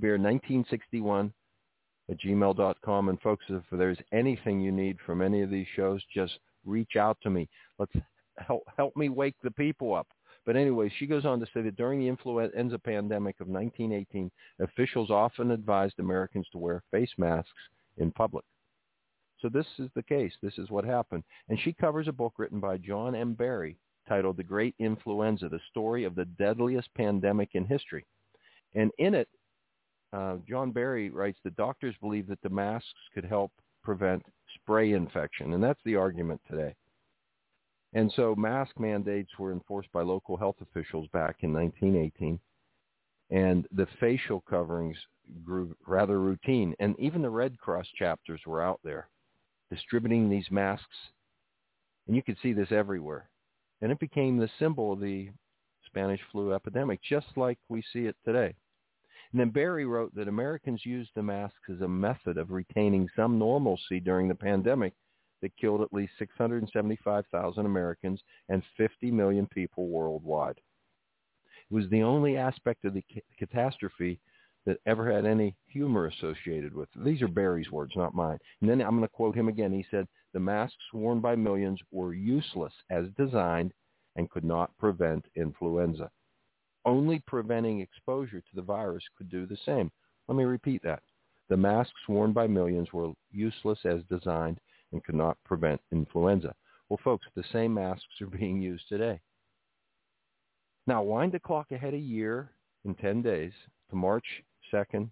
kdbear1961@gmail.com. And folks, if there's anything you need from any of these shows, just reach out to me. Let's help me wake the people up. But anyway, she goes on to say that during the influenza pandemic of 1918, officials often advised Americans to wear face masks in public. So this is the case. This is what happened. And she covers a book written by John M. Barry titled The Great Influenza, the Story of the Deadliest Pandemic in History. And in it, John Barry writes that doctors believe that the masks could help prevent spray infection. And that's the argument today. And so mask mandates were enforced by local health officials back in 1918, and the facial coverings grew rather routine. And even the Red Cross chapters were out there distributing these masks, and you could see this everywhere. And it became the symbol of the Spanish flu epidemic, just like we see it today. And then Barry wrote that Americans used the masks as a method of retaining some normalcy during the pandemic that killed at least 675,000 Americans and 50 million people worldwide. It was the only aspect of the catastrophe that ever had any humor associated with it. These are Barry's words, not mine. And then I'm going to quote him again. He said, "The masks worn by millions were useless as designed and could not prevent influenza. Only preventing exposure to the virus could do the same." Let me repeat that. The masks worn by millions were useless as designed and could not prevent influenza. Well, folks, the same masks are being used today. Now, wind the clock ahead a year in 10 days to March 2nd,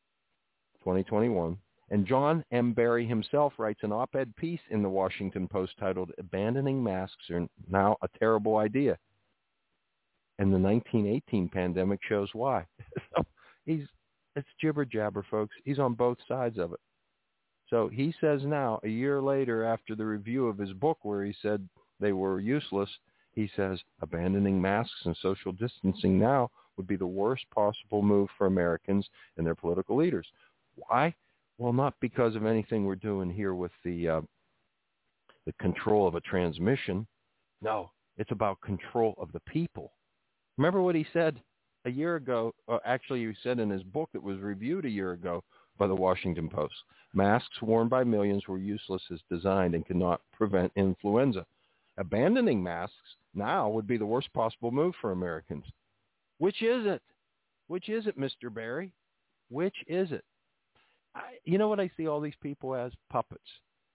2021, and John M. Barry himself writes an op-ed piece in the Washington Post titled "Abandoning Masks Are Now a Terrible Idea." And the 1918 pandemic shows why. So it's jibber-jabber, folks. He's on both sides of it. So he says now, a year later, after the review of his book where he said they were useless, he says abandoning masks and social distancing now would be the worst possible move for Americans and their political leaders. Why? Well, not because of anything we're doing here with the control of a transmission. No, it's about control of the people. Remember what he said a year ago, or actually he said in his book that was reviewed a year ago by the Washington Post. Masks worn by millions were useless as designed and cannot prevent influenza. Abandoning masks now would be the worst possible move for Americans. Which is it? Which is it, Mr. Barry? Which is it? You know what I see all these people as? Puppets.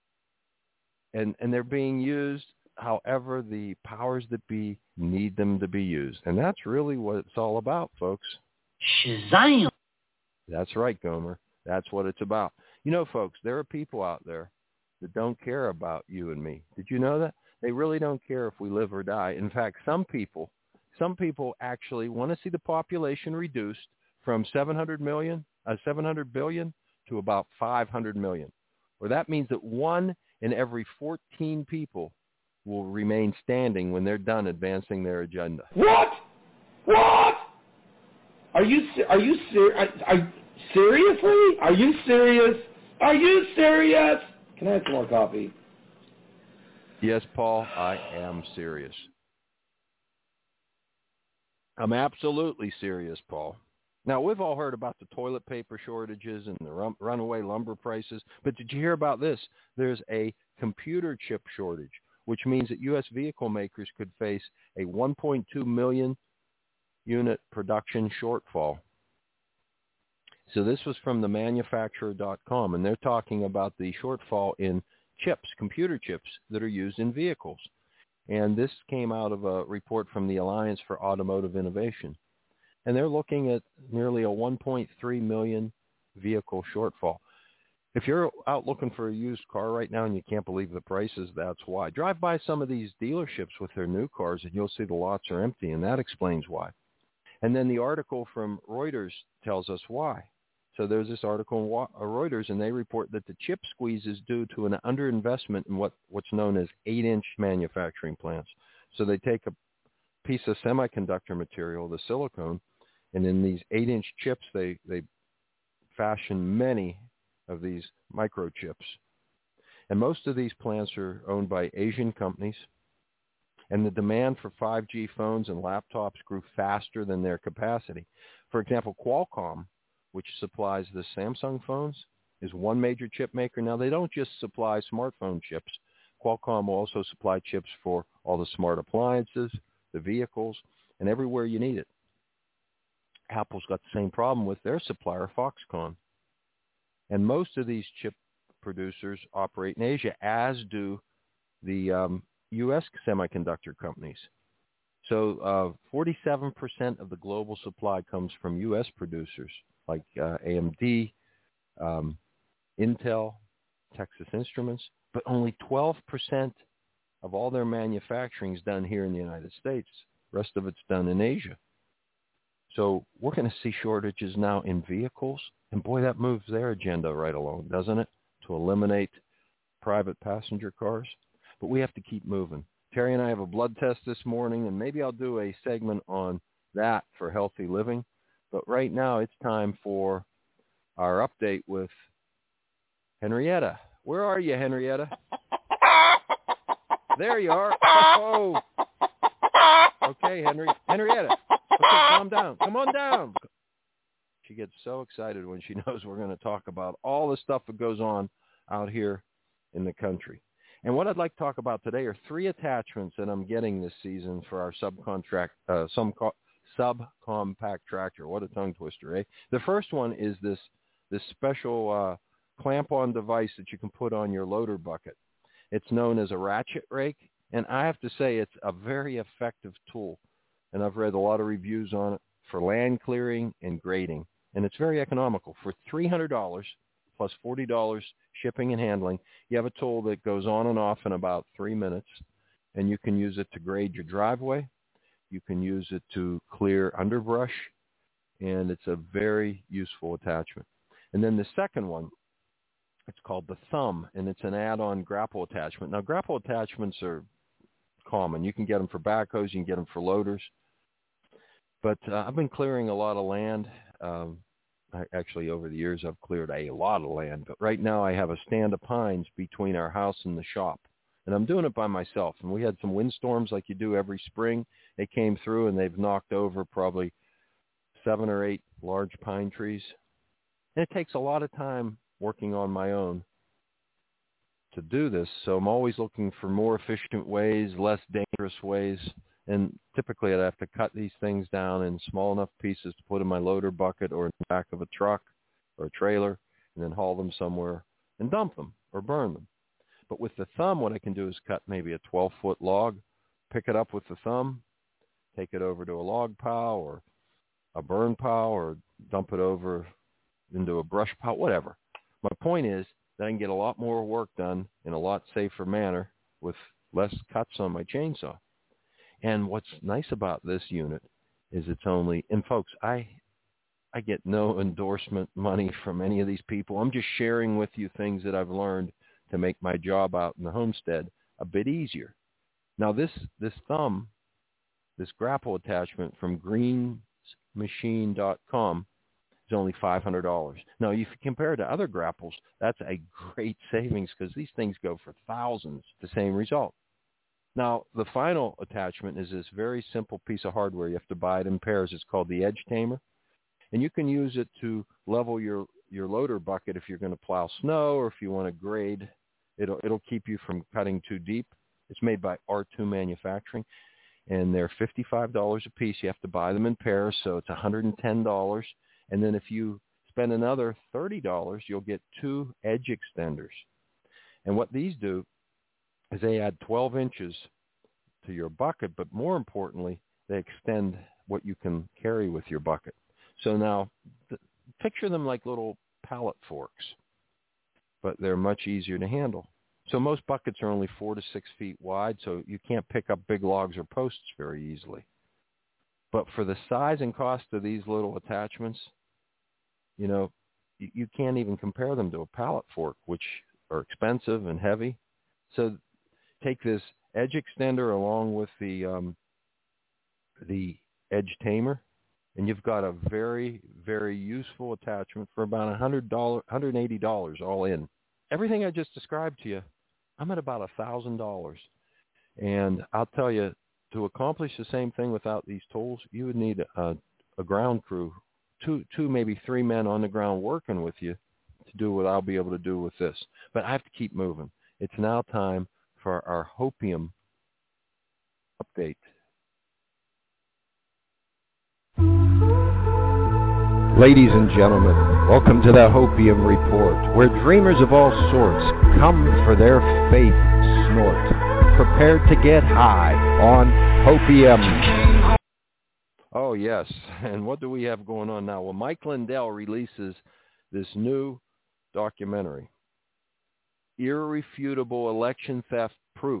And they're being used however the powers that be need them to be used. And that's really what it's all about, folks. Shazam! That's right, Gomer. That's what it's about. You know, folks, there are people out there that don't care about you and me. Did you know that? They really don't care if we live or die. In fact, some people actually want to see the population reduced from 700 billion to about 500 million. Or that means that 1 in every 14 people will remain standing when they're done advancing their agenda. What? Are you seriously? Are you serious? Are you serious? Can I have some more coffee? Yes, Paul, I am serious. I'm absolutely serious, Paul. Now, we've all heard about the toilet paper shortages and the runaway lumber prices, but did you hear about this? There's a computer chip shortage, which means that U.S. vehicle makers could face a 1.2 million unit production shortfall. So this was from the manufacturer.com, and they're talking about the shortfall in chips, computer chips that are used in vehicles. And this came out of a report from the Alliance for Automotive Innovation. And they're looking at nearly a 1.3 million vehicle shortfall. If you're out looking for a used car right now and you can't believe the prices, that's why. Drive by some of these dealerships with their new cars and you'll see the lots are empty, and that explains why. And then the article from Reuters tells us why. So there's this article in Reuters, and they report that the chip squeeze is due to an underinvestment in what's known as 8-inch manufacturing plants. So they take a piece of semiconductor material, the silicone, and in these 8-inch chips, they fashion many of these microchips. And most of these plants are owned by Asian companies, and the demand for 5G phones and laptops grew faster than their capacity. For example, Qualcomm, which supplies the Samsung phones, is one major chip maker. Now, they don't just supply smartphone chips. Qualcomm will also supply chips for all the smart appliances, the vehicles, and everywhere you need it. Apple's got the same problem with their supplier, Foxconn. And most of these chip producers operate in Asia, as do the U.S. semiconductor companies. So 47% of the global supply comes from U.S. producers like AMD, Intel, Texas Instruments, but only 12% of all their manufacturing is done here in the United States. The rest of it's done in Asia. So we're going to see shortages now in vehicles, and boy, that moves their agenda right along, doesn't it, to eliminate private passenger cars? But we have to keep moving. Terry and I have a blood test this morning, and maybe I'll do a segment on that for healthy living. But right now it's time for our update with Henrietta. Where are you, Henrietta? There you are. Oh. Okay, Henrietta. Okay, calm down. Come on down. She gets so excited when she knows we're going to talk about all the stuff that goes on out here in the country. And what I'd like to talk about today are 3 attachments that I'm getting this season for our subcompact tractor. What a tongue twister, eh? The first one is this special clamp-on device that you can put on your loader bucket. It's known as a ratchet rake, and I have to say it's a very effective tool. And I've read a lot of reviews on it for land clearing and grading, and it's very economical. For $300 plus $40 shipping and handling, you have a tool that goes on and off in about 3 minutes, and you can use it to grade your driveway. You can use it to clear underbrush, and it's a very useful attachment. And then the second one, it's called the Thumb, and it's an add-on grapple attachment. Now, grapple attachments are common. You can get them for backhoes. You can get them for loaders. But I've been clearing a lot of land. Actually, over the years, I've cleared a lot of land. But right now, I have a stand of pines between our house and the shop. And I'm doing it by myself. And we had some windstorms like you do every spring. They came through, and they've knocked over probably 7 or 8 large pine trees. And it takes a lot of time working on my own to do this. So I'm always looking for more efficient ways, less dangerous ways. And typically I'd have to cut these things down in small enough pieces to put in my loader bucket or in the back of a truck or a trailer, and then haul them somewhere and dump them or burn them. But with the Thumb, what I can do is cut maybe a 12-foot log, pick it up with the Thumb, take it over to a log pile or a burn pile, or dump it over into a brush pile, whatever. My point is that I can get a lot more work done in a lot safer manner with less cuts on my chainsaw. And what's nice about this unit is it's only, and folks, I get no endorsement money from any of these people. I'm just sharing with you things that I've learned to make my job out in the homestead a bit easier. Now this Thumb, this grapple attachment from greensmachine.com is only $500. Now, if you compare it to other grapples, that's a great savings because these things go for thousands, the same result. Now, the final attachment is this very simple piece of hardware. You have to buy it in pairs. It's called the Edge Tamer. And you can use it to level your loader bucket if you're going to plow snow or if you want to grade. It'll keep you from cutting too deep. It's made by R2 Manufacturing, and they're $55 a piece. You have to buy them in pairs, so it's $110. And then if you spend another $30, you'll get 2 edge extenders. And what these do is they add 12 inches to your bucket, but more importantly, they extend what you can carry with your bucket. So now, picture them like little pallet forks, but they're much easier to handle. So most buckets are only 4 to 6 feet wide, so you can't pick up big logs or posts very easily. But for the size and cost of these little attachments, you can't even compare them to a pallet fork, which are expensive and heavy. So take this edge extender along with the edge tamer, and you've got a very, very useful attachment for about $180 all in. Everything I just described to you, I'm at about $1,000. And I'll tell you, to accomplish the same thing without these tools, you would need a ground crew, two, maybe 3 men on the ground working with you to do what I'll be able to do with this. But I have to keep moving. It's now time for our Hopium update. Ladies and gentlemen, welcome to the Hopium Report, where dreamers of all sorts come for their faith snort, prepared to get high on Hopium. Oh, yes. And what do we have going on now? Well, Mike Lindell releases this new documentary, Irrefutable Election Theft Proof.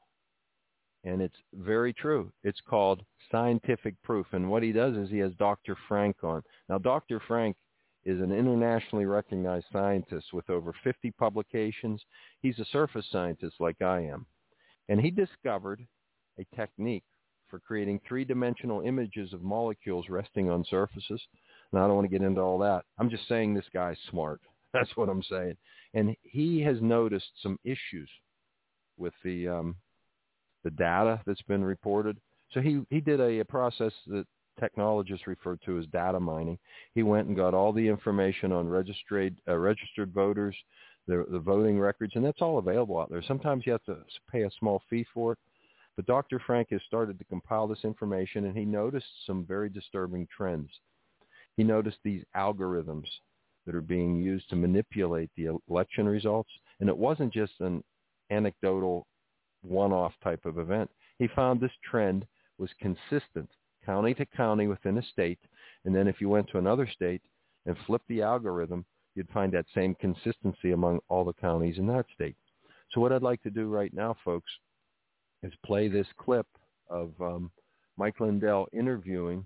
And it's very true. It's called Scientific Proof. And what he does is he has Dr. Frank on. Now, Dr. Frank is an internationally recognized scientist with over 50 publications. He's a surface scientist like I am. And he discovered a technique for creating 3-dimensional images of molecules resting on surfaces. Now, I don't want to get into all that. I'm just saying this guy's smart. That's what I'm saying. And he has noticed some issues with the data that's been reported. So he did a process that technologists refer to as data mining. He went and got all the information on registered voters, the voting records, and that's all available out there. Sometimes you have to pay a small fee for it. But Dr. Frank has started to compile this information, and he noticed some very disturbing trends. He noticed these algorithms that are being used to manipulate the election results, and it wasn't just an anecdotal one-off type of event. He found this trend was consistent county to county within a state, and then if you went to another state and flipped the algorithm, you'd find that same consistency among all the counties in that state. So what I'd like to do right now, folks, is play this clip of Mike Lindell interviewing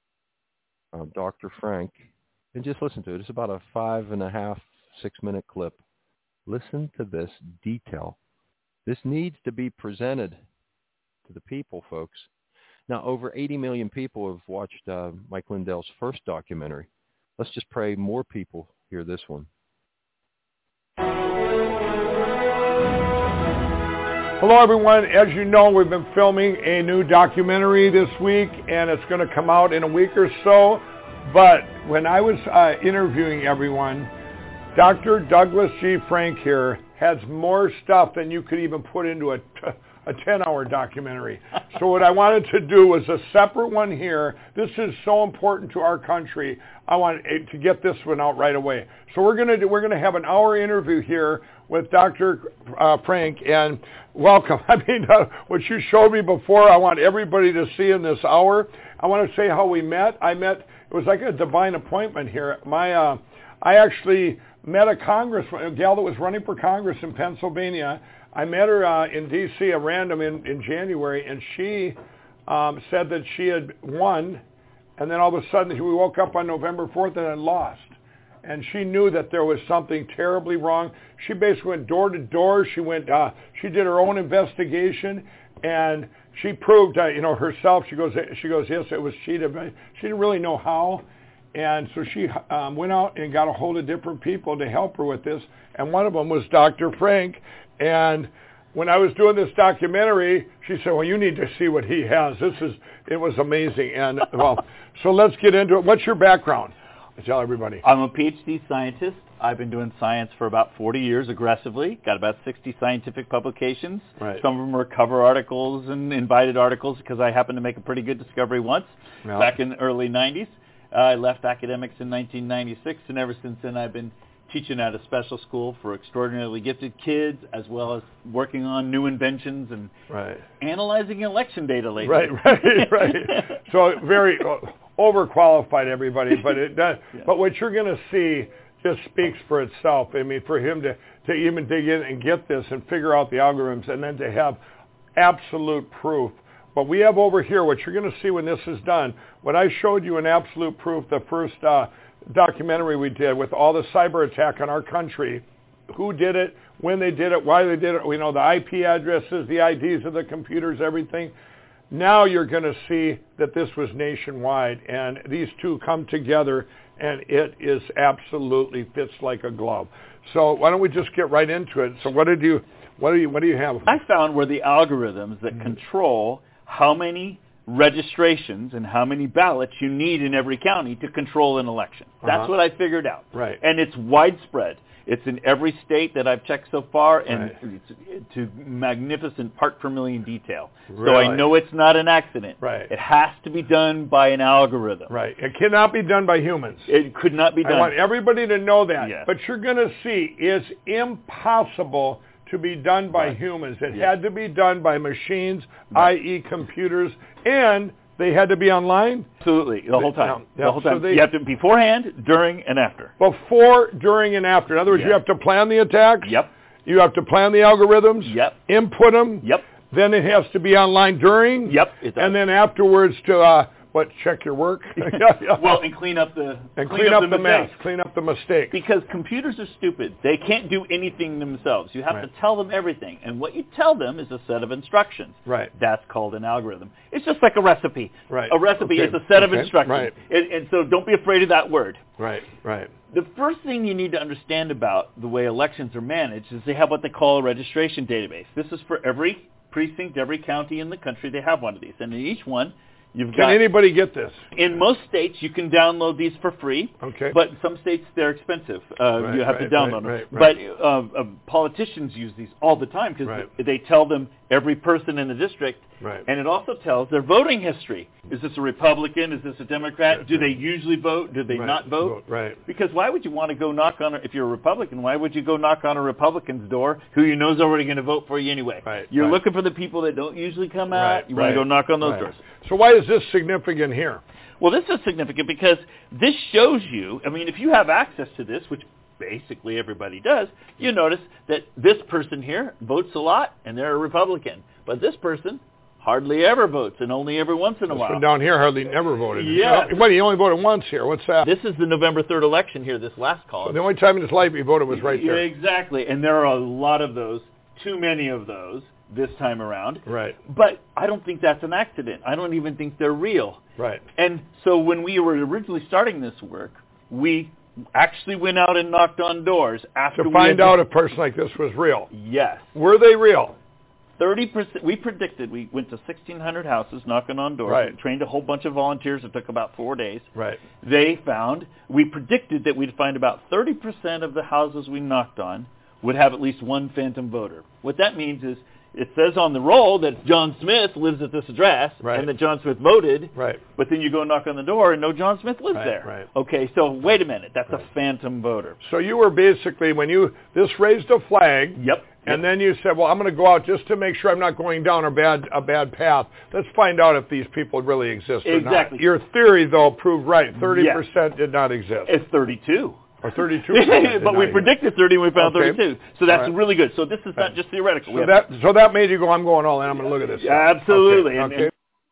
Dr. Frank, and just listen to it. It's about a 5.5, 6-minute clip. Listen to this detail. This needs to be presented to the people, folks. Now, over 80 million people have watched Mike Lindell's first documentary. Let's just pray more people hear this one. Hello, everyone. As you know, we've been filming a new documentary this week, and it's going to come out in a week or so. But when I was interviewing everyone, Dr. Douglas G. Frank here has more stuff than you could even put into a 10-hour documentary. So what I wanted to do was a separate one here. This is so important to our country. I want to get this one out right away. So we're gonna have an hour interview here with Dr. Frank, and welcome. I mean, what you showed me before, I want everybody to see in this hour. I want to say how we met. It was like a divine appointment here. I actually met a gal that was running for Congress in Pennsylvania. I met her in D.C., a random in January, and she said that she had won, and then all of a sudden we woke up on November 4th and had lost. And she knew that there was something terribly wrong. She basically went door to door. She did her own investigation, and she proved, herself. She goes, yes, it was she. She didn't really know how. And so she went out and got a hold of different people to help her with this. And one of them was Dr. Frank. And when I was doing this documentary, she said, well, you need to see what he has. It was amazing. And, well, so let's get into it. What's your background? Tell everybody. I'm a PhD scientist. I've been doing science for about 40 years aggressively. Got about 60 scientific publications. Right. Some of them are cover articles and invited articles because I happened to make a pretty good discovery once back in the early 90s. I left academics in 1996, and ever since then I've been teaching at a special school for extraordinarily gifted kids, as well as working on new inventions and analyzing election data lately. Right. So very overqualified, everybody, but it does. But what you're going to see just speaks for itself. I mean, for him to even dig in and get this and figure out the algorithms, and then to have absolute proof. But we have over here, what you're going to see when this is done, when I showed you in absolute proof the first documentary we did with all the cyber attack on our country, who did it, when they did it, why they did it, we know the IP addresses, the IDs of the computers, everything. Now you're going to see that this was nationwide, and these two come together, and it is absolutely fits like a glove. So why don't we just get right into it? So what do you have? I found were the algorithms that control how many registrations and how many ballots you need in every county to control an election. That's what I figured out. Right. And it's widespread. It's in every state that I've checked so far, and it's to magnificent part per million detail. Really? So I know it's not an accident. Right. It has to be done by an algorithm. Right. It cannot be done by humans. It could not be done. I want everybody to know that. Yeah. But you're going to see it's impossible to be done by humans. It had to be done by machines, i.e. computers, and they had to be online? Absolutely, the whole time. Yeah, the whole time. So you have to beforehand, during, and after. Before, during, and after. In other words, you have to plan the attacks. Yep. You have to plan the algorithms. Yep. Input them. Yep. Then it has to be online during. Yep. And then afterwards to check your work. Well, and clean up the clean up the mess, clean up the mistakes. Because computers are stupid. They can't do anything themselves. You have to tell them everything, and what you tell them is a set of instructions. Right. That's called an algorithm. It's just like a recipe. Right. A recipe is a set of instructions. Right. And so don't be afraid of that word. Right. The first thing you need to understand about the way elections are managed is they have what they call a registration database. This is for every precinct, every county in the country. They have one of these, and in each one, Can anybody get this? In most states, you can download these for free. Okay. But in some states, they're expensive. You have to download them. But politicians use these all the time because they tell them every person in the district. Right. And it also tells their voting history. Is this a Republican? Is this a Democrat? Do they usually vote? Do they not vote? Right. Because why would you want to go knock on, if you're a Republican, why would you go knock on a Republican's door who you know is already going to vote for you anyway? Right. You're looking for the people that don't usually come out. You want to go knock on those doors. So why is this significant here? Well, this is significant because this shows you, I mean, if you have access to this, which basically everybody does, you notice that this person here votes a lot and they're a Republican. But this person hardly ever votes, and only every once in a while. This one down here hardly never voted. Yeah. But he only voted once here. What's that? This is the November 3rd election here, this last call. So the only time in his life he voted was right there. Exactly, and there are a lot of those, too many of those this time around. Right. But I don't think that's an accident. I don't even think they're real. Right. And so when we were originally starting this work, we actually went out and knocked on doors after to find out if a person like this was real. Yes. Were they real? 30%. We predicted. We went to 1,600 houses knocking on doors. Right. We trained a whole bunch of volunteers. It took about 4 days. Right. We predicted that we'd find about 30% of the houses we knocked on would have at least one phantom voter. What that means is it says on the roll that John Smith lives at this address and that John Smith voted, but then you go knock on the door and no John Smith lives there. Right. Okay, so wait a minute. That's a phantom voter. So you were basically, this raised a flag. Yep. And then you said, well, I'm going to go out just to make sure I'm not going down a bad path. Let's find out if these people really exist or not. Exactly. Your theory, though, proved right. 30% did not exist. It's 32. Or 32%. But we predicted 30 and we found 32. So that's really good. So this is not just theoretical. So that made you go, I'm going all in. I'm going to look at this. Absolutely. Okay.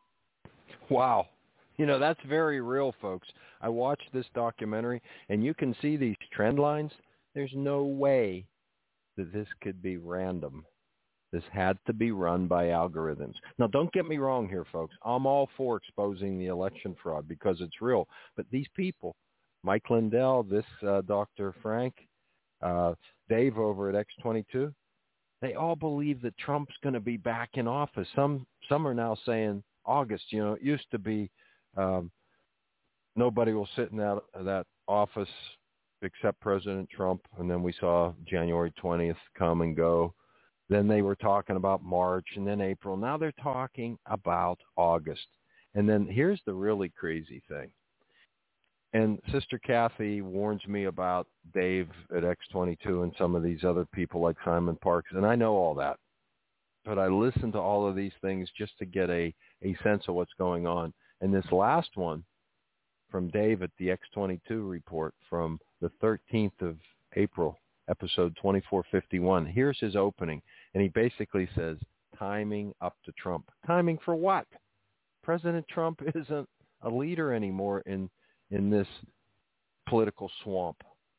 Wow. You know, that's very real, folks. I watched this documentary, and you can see these trend lines. There's no way that this could be random. This had to be run by algorithms. Now, don't get me wrong here, folks. I'm all for exposing the election fraud because it's real. But these people, Mike Lindell, this Dr. Frank, Dave over at X22, they all believe that Trump's going to be back in office. Some are now saying August. You know, it used to be nobody will sit in that office except President Trump. And then we saw January 20th come and go. Then they were talking about March and then April. Now they're talking about August. And then here's the really crazy thing. And Sister Kathy warns me about Dave at X22 and some of these other people like Simon Parks. And I know all that. But I listen to all of these things just to get a sense of what's going on. And this last one from Dave at the X22 report from the 13th of April, episode 2451. Here's his opening. And he basically says, timing up to Trump. Timing for what? President Trump isn't a leader anymore in this political swamp.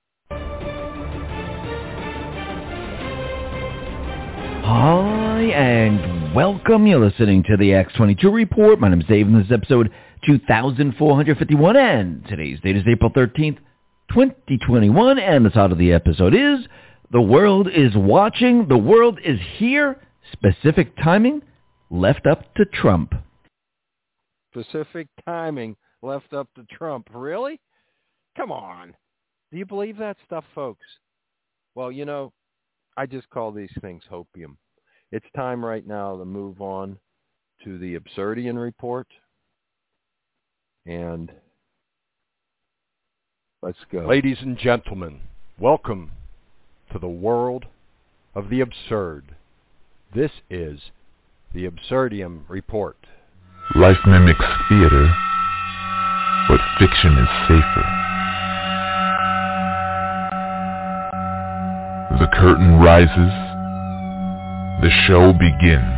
Hi, and welcome. You're listening to the X22 Report. My name is Dave, and this is episode 2451, and today's date is April 13th, 2021, and the title of the episode is The World is Watching, The World is Here, Specific Timing Left Up to Trump. Specific timing left up to Trump. Really? Come on. Do you believe that stuff, folks? Well, you know, I just call these things hopium. It's time right now to move on to the Absurdian Report. And let's go. Ladies and gentlemen, welcome to the world of the absurd. This is the Absurdium Report. Life mimics theater, but fiction is safer. The curtain rises. The show begins.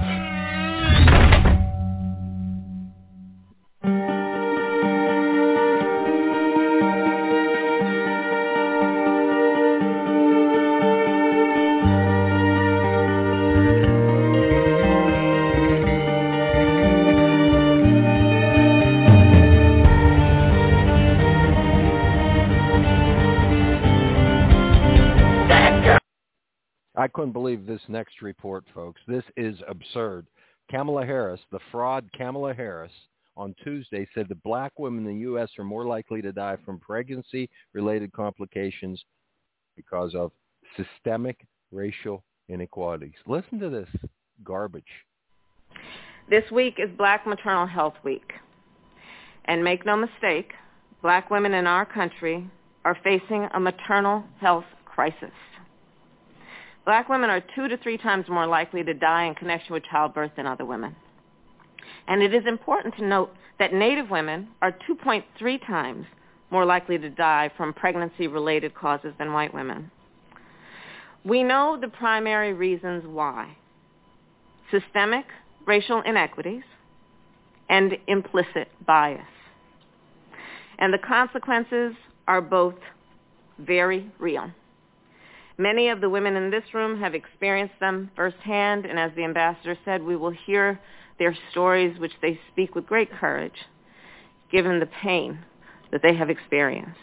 I couldn't believe this next report, folks. This is absurd. Kamala Harris, the fraud Kamala Harris, on Tuesday said that black women in the U.S. are more likely to die from pregnancy-related complications because of systemic racial inequalities. Listen to this garbage. This week is Black Maternal Health Week. And make no mistake, black women in our country are facing a maternal health crisis. Black women are 2 to 3 times more likely to die in connection with childbirth than other women. And it is important to note that Native women are 2.3 times more likely to die from pregnancy-related causes than white women. We know the primary reasons why: systemic racial inequities and implicit bias. And the consequences are both very real. Many of the women in this room have experienced them firsthand, and as the ambassador said, we will hear their stories, which they speak with great courage, given the pain that they have experienced.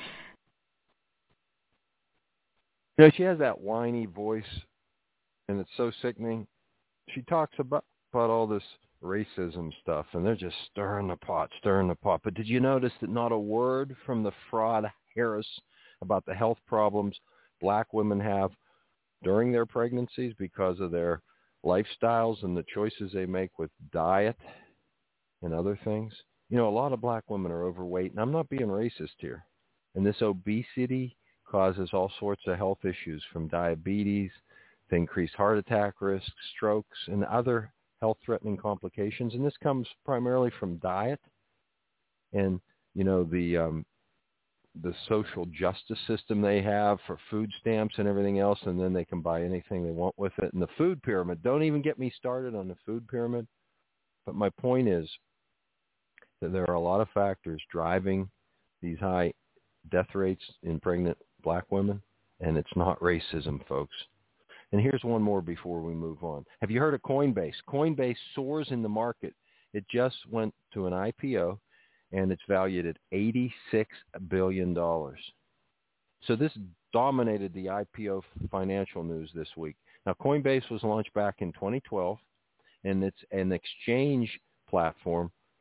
You know, she has that whiny voice, and it's so sickening. She talks about all this racism stuff, and they're just stirring the pot. But did you notice that not a word from the fraud Harris about the health problems black women have during their pregnancies because of their lifestyles and the choices they make with diet and other things? You know, a lot of black women are overweight, and I'm not being racist here. And this obesity causes all sorts of health issues, from diabetes to increased heart attack risks, strokes, and other health-threatening complications. And this comes primarily from diet and, you know, the social justice system they have for food stamps and everything else, and then they can buy anything they want with it. And the food pyramid, don't even get me started on the food pyramid. But my point is that there are a lot of factors driving these high death rates in pregnant black women, and it's not racism, folks. And here's one more before we move on. Have you heard of Coinbase? Coinbase soars in the market. It just went to an IPO, and it's valued at $86 billion. So this dominated the IPO financial news this week. Now, Coinbase was launched back in 2012, and it's an exchange platform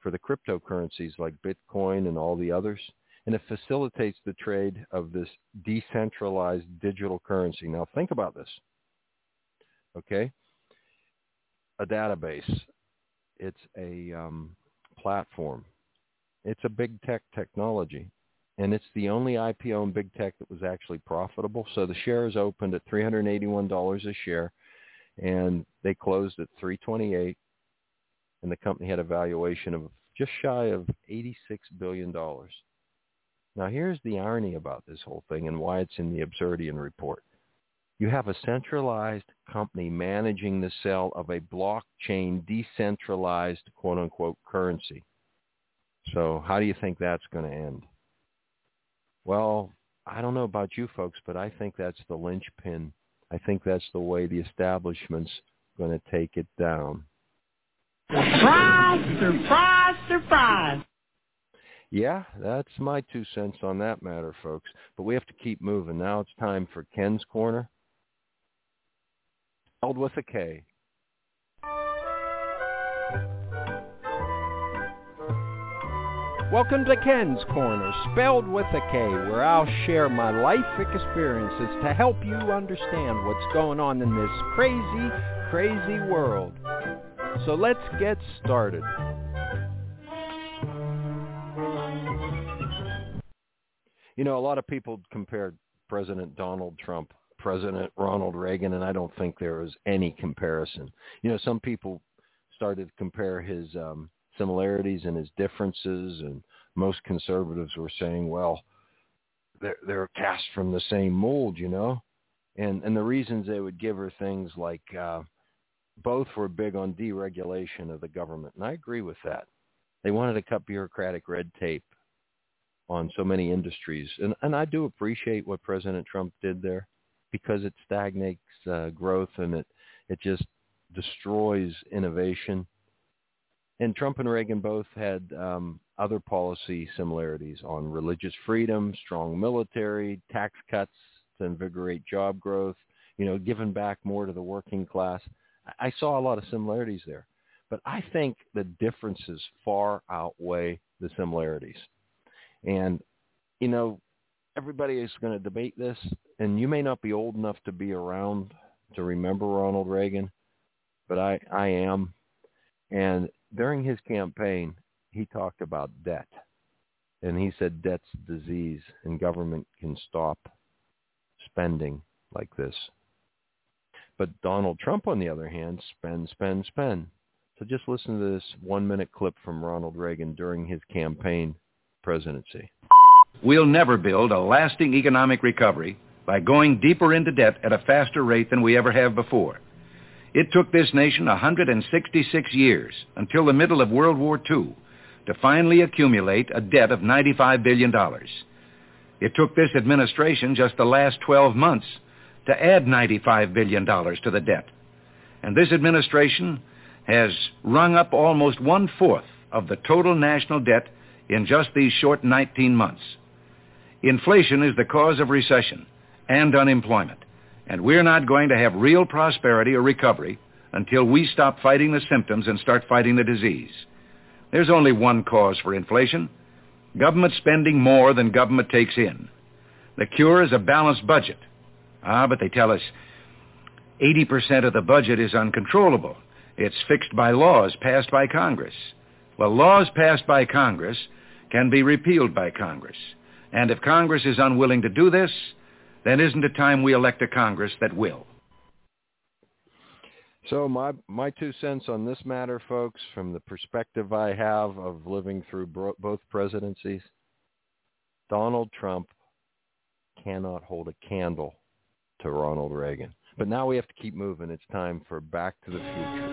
for the cryptocurrencies like Bitcoin and all the others. And it facilitates the trade of this decentralized digital currency. Now think about this, okay? A database. It's a platform. It's a big tech technology. And it's the only IPO in big tech that was actually profitable. So the shares opened at $381 a share, and they closed at $328, and the company had a valuation of just shy of $86 billion. Now, here's the irony about this whole thing and why it's in the Absurdian report. You have a centralized company managing the sale of a blockchain decentralized, quote-unquote, currency. So how do you think that's going to end? Well, I don't know about you folks, but I think that's the linchpin. I think that's the way the establishment's going to take it down. Surprise, surprise, surprise. Yeah, that's my 2 cents on that matter, folks. But we have to keep moving. Now it's time for Ken's Corner. Spelled with a K. Welcome to Ken's Corner, spelled with a K, where I'll share my life experiences to help you understand what's going on in this crazy, crazy world. So let's get started. You know, a lot of people compared President Donald Trump, President Ronald Reagan, and I don't think there was any comparison. You know, some people started to compare his similarities and his differences, and most conservatives were saying, well, they're cast from the same mold, you know. And the reasons they would give are things like both were big on deregulation of the government, and I agree with that. They wanted to cut bureaucratic red tape on so many industries. And I do appreciate what President Trump did there, because it stagnates growth and it just destroys innovation. And Trump and Reagan both had other policy similarities on religious freedom, strong military, tax cuts to invigorate job growth, you know, giving back more to the working class. I saw a lot of similarities there. But I think the differences far outweigh the similarities. And, you know, everybody is going to debate this, and you may not be old enough to be around to remember Ronald Reagan, but I am. And during his campaign, he talked about debt. And he said debt's disease, and government can stop spending like this. But Donald Trump, on the other hand, spend. So just listen to this 1-minute clip from Ronald Reagan during his campaign presidency. We'll never build a lasting economic recovery by going deeper into debt at a faster rate than we ever have before. It took this nation 166 years, until the middle of World War II, to finally accumulate a debt of $95 billion. It took this administration just the last 12 months to add $95 billion to the debt. And this administration has rung up almost 1/4 of the total national debt in just these short 19 months. Inflation is the cause of recession and unemployment, and we're not going to have real prosperity or recovery until we stop fighting the symptoms and start fighting the disease. There's only one cause for inflation: government spending more than government takes in. The cure is a balanced budget. But they tell us 80% of the budget is uncontrollable. It's fixed by laws passed by Congress. Well, laws passed by Congress can be repealed by Congress. And if Congress is unwilling to do this, then isn't it time we elect a Congress that will? So my 2 cents on this matter, folks, from the perspective I have of living through both presidencies, Donald Trump cannot hold a candle to Ronald Reagan. But now we have to keep moving. It's time for Back to the Future.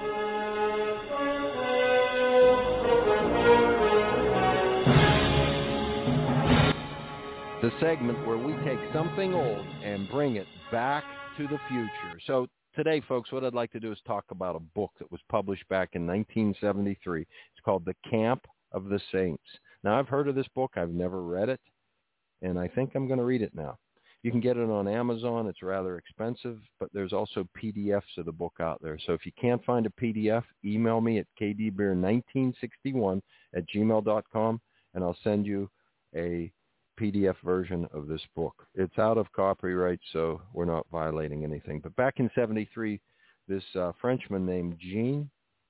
The segment where we take something old and bring it back to the future. So today, folks, what I'd like to do is talk about a book that was published back in 1973. It's called The Camp of the Saints. Now, I've heard of this book. I've never read it, and I think I'm going to read it now. You can get it on Amazon. It's rather expensive, but there's also PDFs of the book out there. So if you can't find a PDF, email me at kdbeer1961@gmail.com, and I'll send you a PDF version of this book. It's out of copyright, so we're not violating anything. But back in 1973, this Frenchman named Jean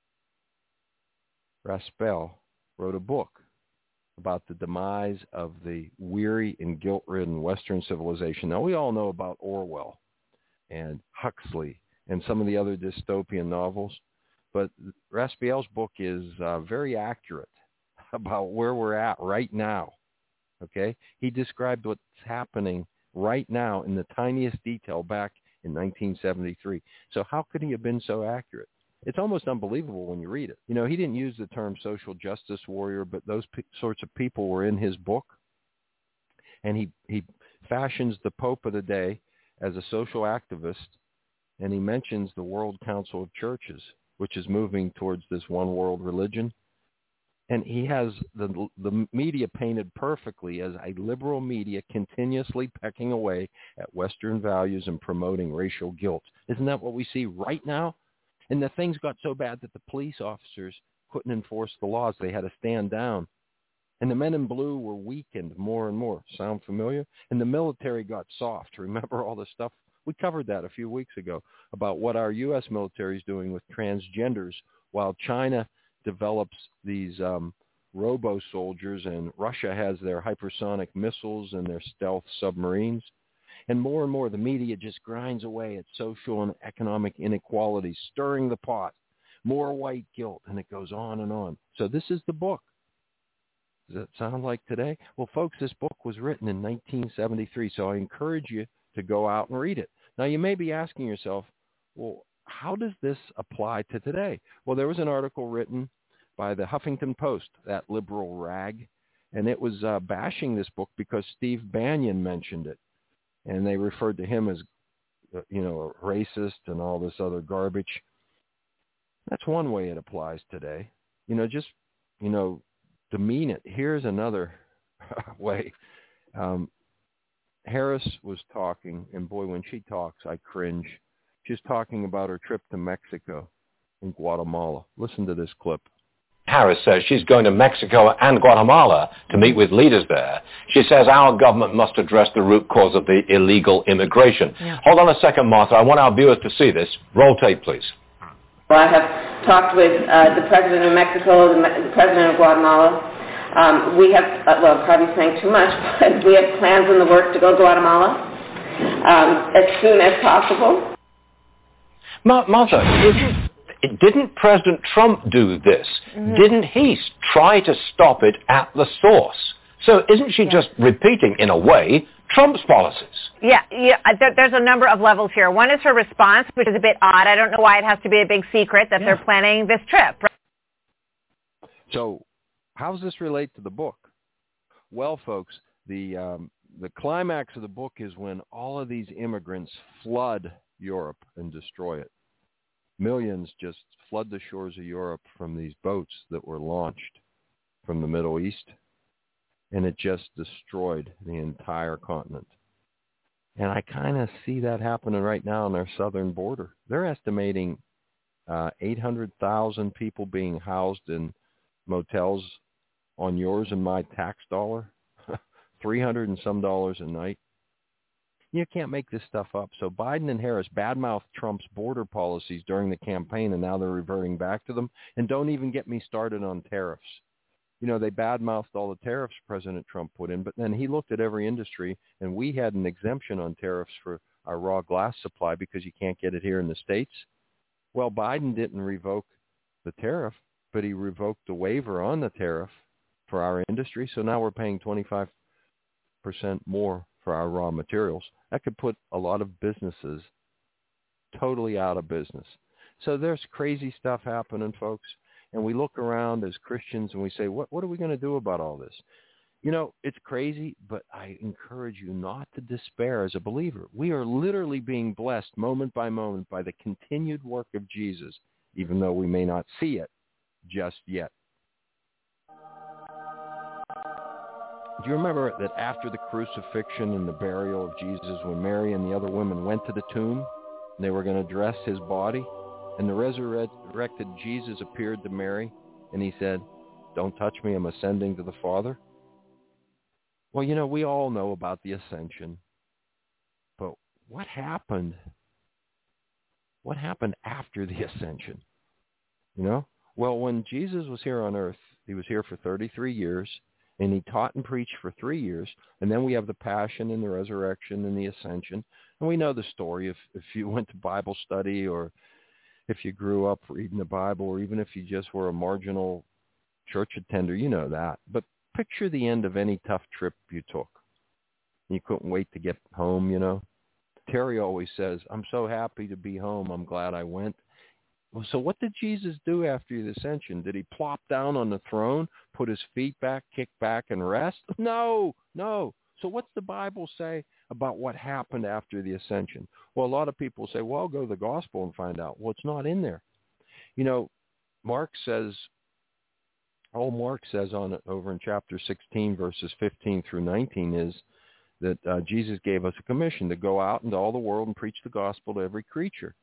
Raspail wrote a book about the demise of the weary and guilt-ridden Western civilization. Now, we all know about Orwell and Huxley and some of the other dystopian novels, but Raspail's book is very accurate about where we're at right now, okay? He described what's happening right now in the tiniest detail back in 1973. So how could he have been so accurate? It's almost unbelievable when you read it. You know, he didn't use the term social justice warrior, but those sorts of people were in his book. And he fashions the Pope of the day as a social activist, and he mentions the World Council of Churches, which is moving towards this one world religion. And he has the media painted perfectly as a liberal media continuously pecking away at Western values and promoting racial guilt. Isn't that what we see right now? And the things got so bad that the police officers couldn't enforce the laws. They had to stand down. And the men in blue were weakened more and more. Sound familiar? And the military got soft. Remember all the stuff? We covered that a few weeks ago about what our U.S. military is doing with transgenders while China develops these robo-soldiers and Russia has their hypersonic missiles and their stealth submarines. And more, the media just grinds away at social and economic inequalities, stirring the pot, more white guilt, and it goes on and on. So this is the book. Does that sound like today? Well, folks, this book was written in 1973, so I encourage you to go out and read it. Now, you may be asking yourself, well, how does this apply to today? Well, there was an article written by the Huffington Post, that liberal rag, and it was bashing this book because Steve Bannon mentioned it. And they referred to him as, you know, a racist and all this other garbage. That's one way it applies today. You know, just, you know, demean it. Here's another way. Harris was talking, and boy, when she talks, I cringe. She's talking about her trip to Mexico and Guatemala. Listen to this clip. Harris says she's going to Mexico and Guatemala to meet with leaders there. She says our government must address the root cause of the illegal immigration. Yeah. Hold on a second, Martha. I want our viewers to see this. Roll tape, please. Well, I have talked with the president of Mexico, the president of Guatemala. We have, well, probably saying too much, but we have plans in the works to go to Guatemala as soon as possible. Martha, didn't President Trump do this? Mm-hmm. Didn't he try to stop it at the source? So isn't she just repeating, in a way, Trump's policies? Yeah. There's a number of levels here. One is her response, which is a bit odd. I don't know why it has to be a big secret that they're planning this trip. So how does this relate to the book? Well, folks, the climax of the book is when all of these immigrants flood Europe and destroy it. Millions just flood the shores of Europe from these boats that were launched from the Middle East, and it just destroyed the entire continent. And I kind of see that happening right now on their southern border. They're estimating 800,000 people being housed in motels on yours and my tax dollar, $300 and some a night. You can't make this stuff up. So Biden and Harris badmouthed Trump's border policies during the campaign, and now they're reverting back to them. And don't even get me started on tariffs. You know, they badmouthed all the tariffs President Trump put in, but then he looked at every industry, and we had an exemption on tariffs for our raw glass supply because you can't get it here in the States. Well, Biden didn't revoke the tariff, but he revoked the waiver on the tariff for our industry. So now we're paying 25% more for our raw materials. That could put a lot of businesses totally out of business. So there's crazy stuff happening, folks. And we look around as Christians and we say, what are we going to do about all this? You know, it's crazy, but I encourage you not to despair as a believer. We are literally being blessed moment by moment by the continued work of Jesus, even though we may not see it just yet. Do you remember that after the crucifixion and the burial of Jesus, when Mary and the other women went to the tomb, they were going to dress his body, and the resurrected Jesus appeared to Mary, and he said, "Don't touch me, I'm ascending to the Father"? Well, you know, we all know about the ascension, but what happened? What happened after the ascension? You know? Well, when Jesus was here on earth, he was here for 33 years, and he taught and preached for 3 years, and then we have the passion and the resurrection and the ascension, and we know the story. If you went to Bible study, or if you grew up reading the Bible, or even if you just were a marginal church attender, you know that. But picture the end of any tough trip you took. You couldn't wait to get home, you know. Terry always says, "I'm so happy to be home. I'm glad I went." Well, so what did Jesus do after the ascension? Did he plop down on the throne, put his feet back, kick back, and rest? No. So what's the Bible say about what happened after the ascension? Well, a lot of people say, well, I'll go to the gospel and find out. Well, it's not in there. You know, Mark says on it over in chapter 16, verses 15 through 19 is that Jesus gave us a commission to go out into all the world and preach the gospel to every creature.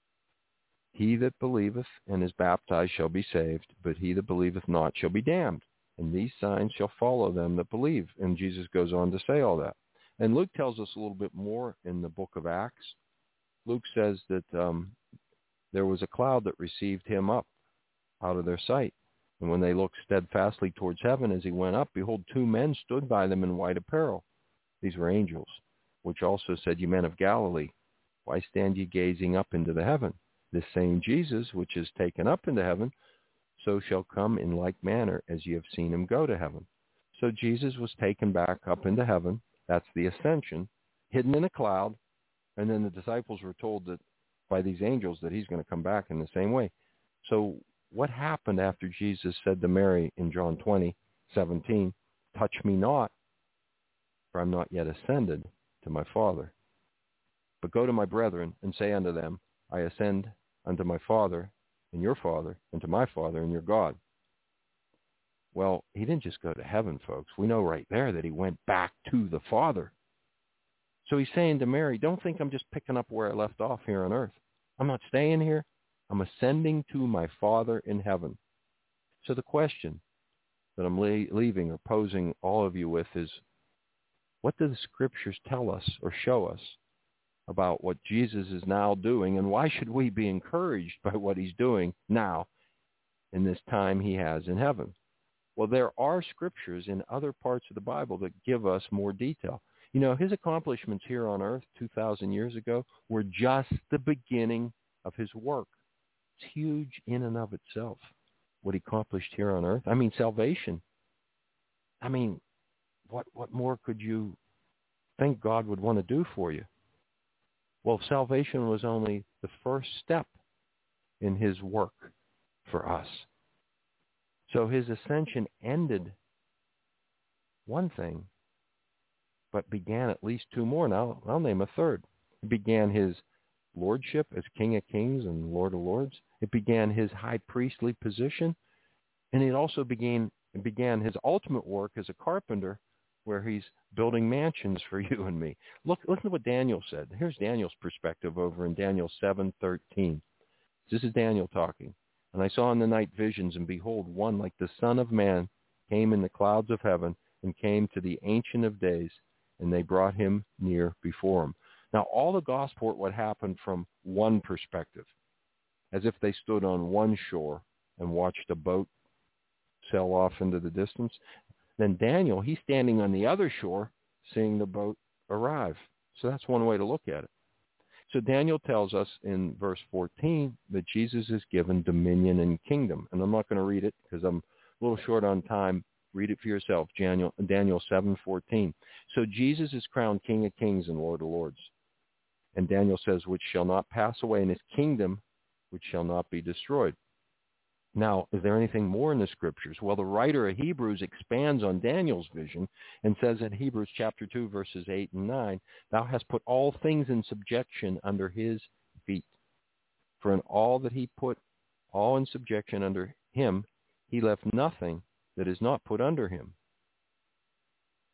He that believeth and is baptized shall be saved, but he that believeth not shall be damned. And these signs shall follow them that believe. And Jesus goes on to say all that. And Luke tells us a little bit more in the book of Acts. Luke says that there was a cloud that received him up out of their sight. And when they looked steadfastly towards heaven as he went up, behold, 2 men stood by them in white apparel. These were angels, which also said, "Ye men of Galilee, why stand ye gazing up into the heaven? This same Jesus, which is taken up into heaven, so shall come in like manner as ye have seen him go to heaven." So Jesus was taken back up into heaven. That's the ascension, hidden in a cloud. And then the disciples were told that by these angels that he's going to come back in the same way. So what happened after Jesus said to Mary in John 20:17, "Touch me not, for I'm not yet ascended to my Father. But go to my brethren and say unto them, I ascend unto my Father and your Father, and to my Father and your God." Well, he didn't just go to heaven, folks. We know right there that he went back to the Father. So he's saying to Mary, don't think I'm just picking up where I left off here on earth. I'm not staying here. I'm ascending to my Father in heaven. So the question that I'm leaving or posing all of you with is, what do the Scriptures tell us or show us about what Jesus is now doing, and why should we be encouraged by what he's doing now in this time he has in heaven? Well, there are Scriptures in other parts of the Bible that give us more detail. You know, his accomplishments here on earth 2,000 years ago were just the beginning of his work. It's huge in and of itself, what he accomplished here on earth. I mean, salvation. I mean, what more could you think God would want to do for you? Well, salvation was only the first step in his work for us. So his ascension ended one thing, but began at least 2 more. Now, I'll name a third. It began his lordship as King of Kings and Lord of Lords. It began his high priestly position. And it also began his ultimate work as a carpenter, where he's building mansions for you and me. Listen to what Daniel said. Here's Daniel's perspective over in Daniel 7:13. This is Daniel talking. "And I saw in the night visions, and behold, one like the Son of Man came in the clouds of heaven, and came to the Ancient of Days, and they brought him near before him." Now, all the gospel what happened from one perspective, as if they stood on one shore and watched a boat sail off into the distance. Then Daniel, he's standing on the other shore, seeing the boat arrive. So that's one way to look at it. So Daniel tells us in verse 14 that Jesus is given dominion and kingdom. And I'm not going to read it because I'm a little short on time. Read it for yourself, Daniel 7:14. So Jesus is crowned King of Kings and Lord of Lords. And Daniel says, which shall not pass away, in his kingdom, which shall not be destroyed. Now, is there anything more in the Scriptures? Well, the writer of Hebrews expands on Daniel's vision and says in Hebrews chapter 2, verses 8 and 9, "Thou hast put all things in subjection under his feet. For in all that he put all in subjection under him, he left nothing that is not put under him."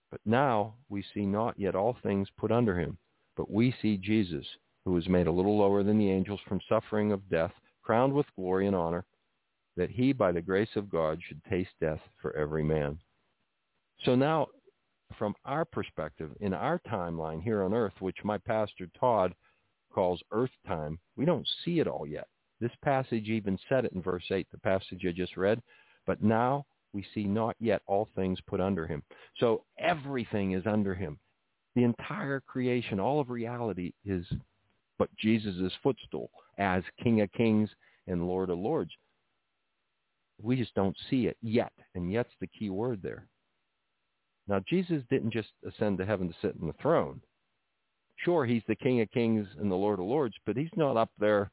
But now we see not yet all things put under him, but we see Jesus, who was made a little lower than the angels from suffering of death, crowned with glory and honor, that he, by the grace of God, should taste death for every man. So now, from our perspective, in our timeline here on earth, which my pastor Todd calls earth time, we don't see it all yet. This passage even said it in verse 8, the passage I just read. But now we see not yet all things put under him. So everything is under him. The entire creation, all of reality is but Jesus' footstool as King of Kings and Lord of Lords. We just don't see it yet, and yet's the key word there. Now, Jesus didn't just ascend to heaven to sit on the throne. Sure, he's the King of Kings and the Lord of Lords, but he's not up there,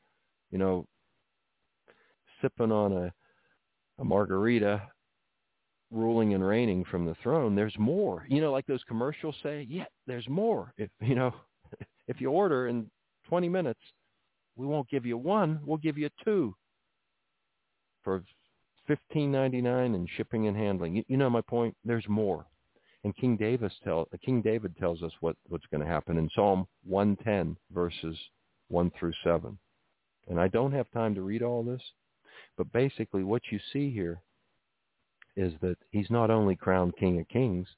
sipping on a margarita, ruling and reigning from the throne. There's more. Like those commercials say, yeah, there's more. If you order in 20 minutes, we won't give you one, we'll give you two for $15.99 and shipping and handling. You know my point? There's more. And King David tells us what's going to happen in Psalm 110, verses 1 through 7. And I don't have time to read all this, but basically what you see here is that he's not only crowned King of Kings,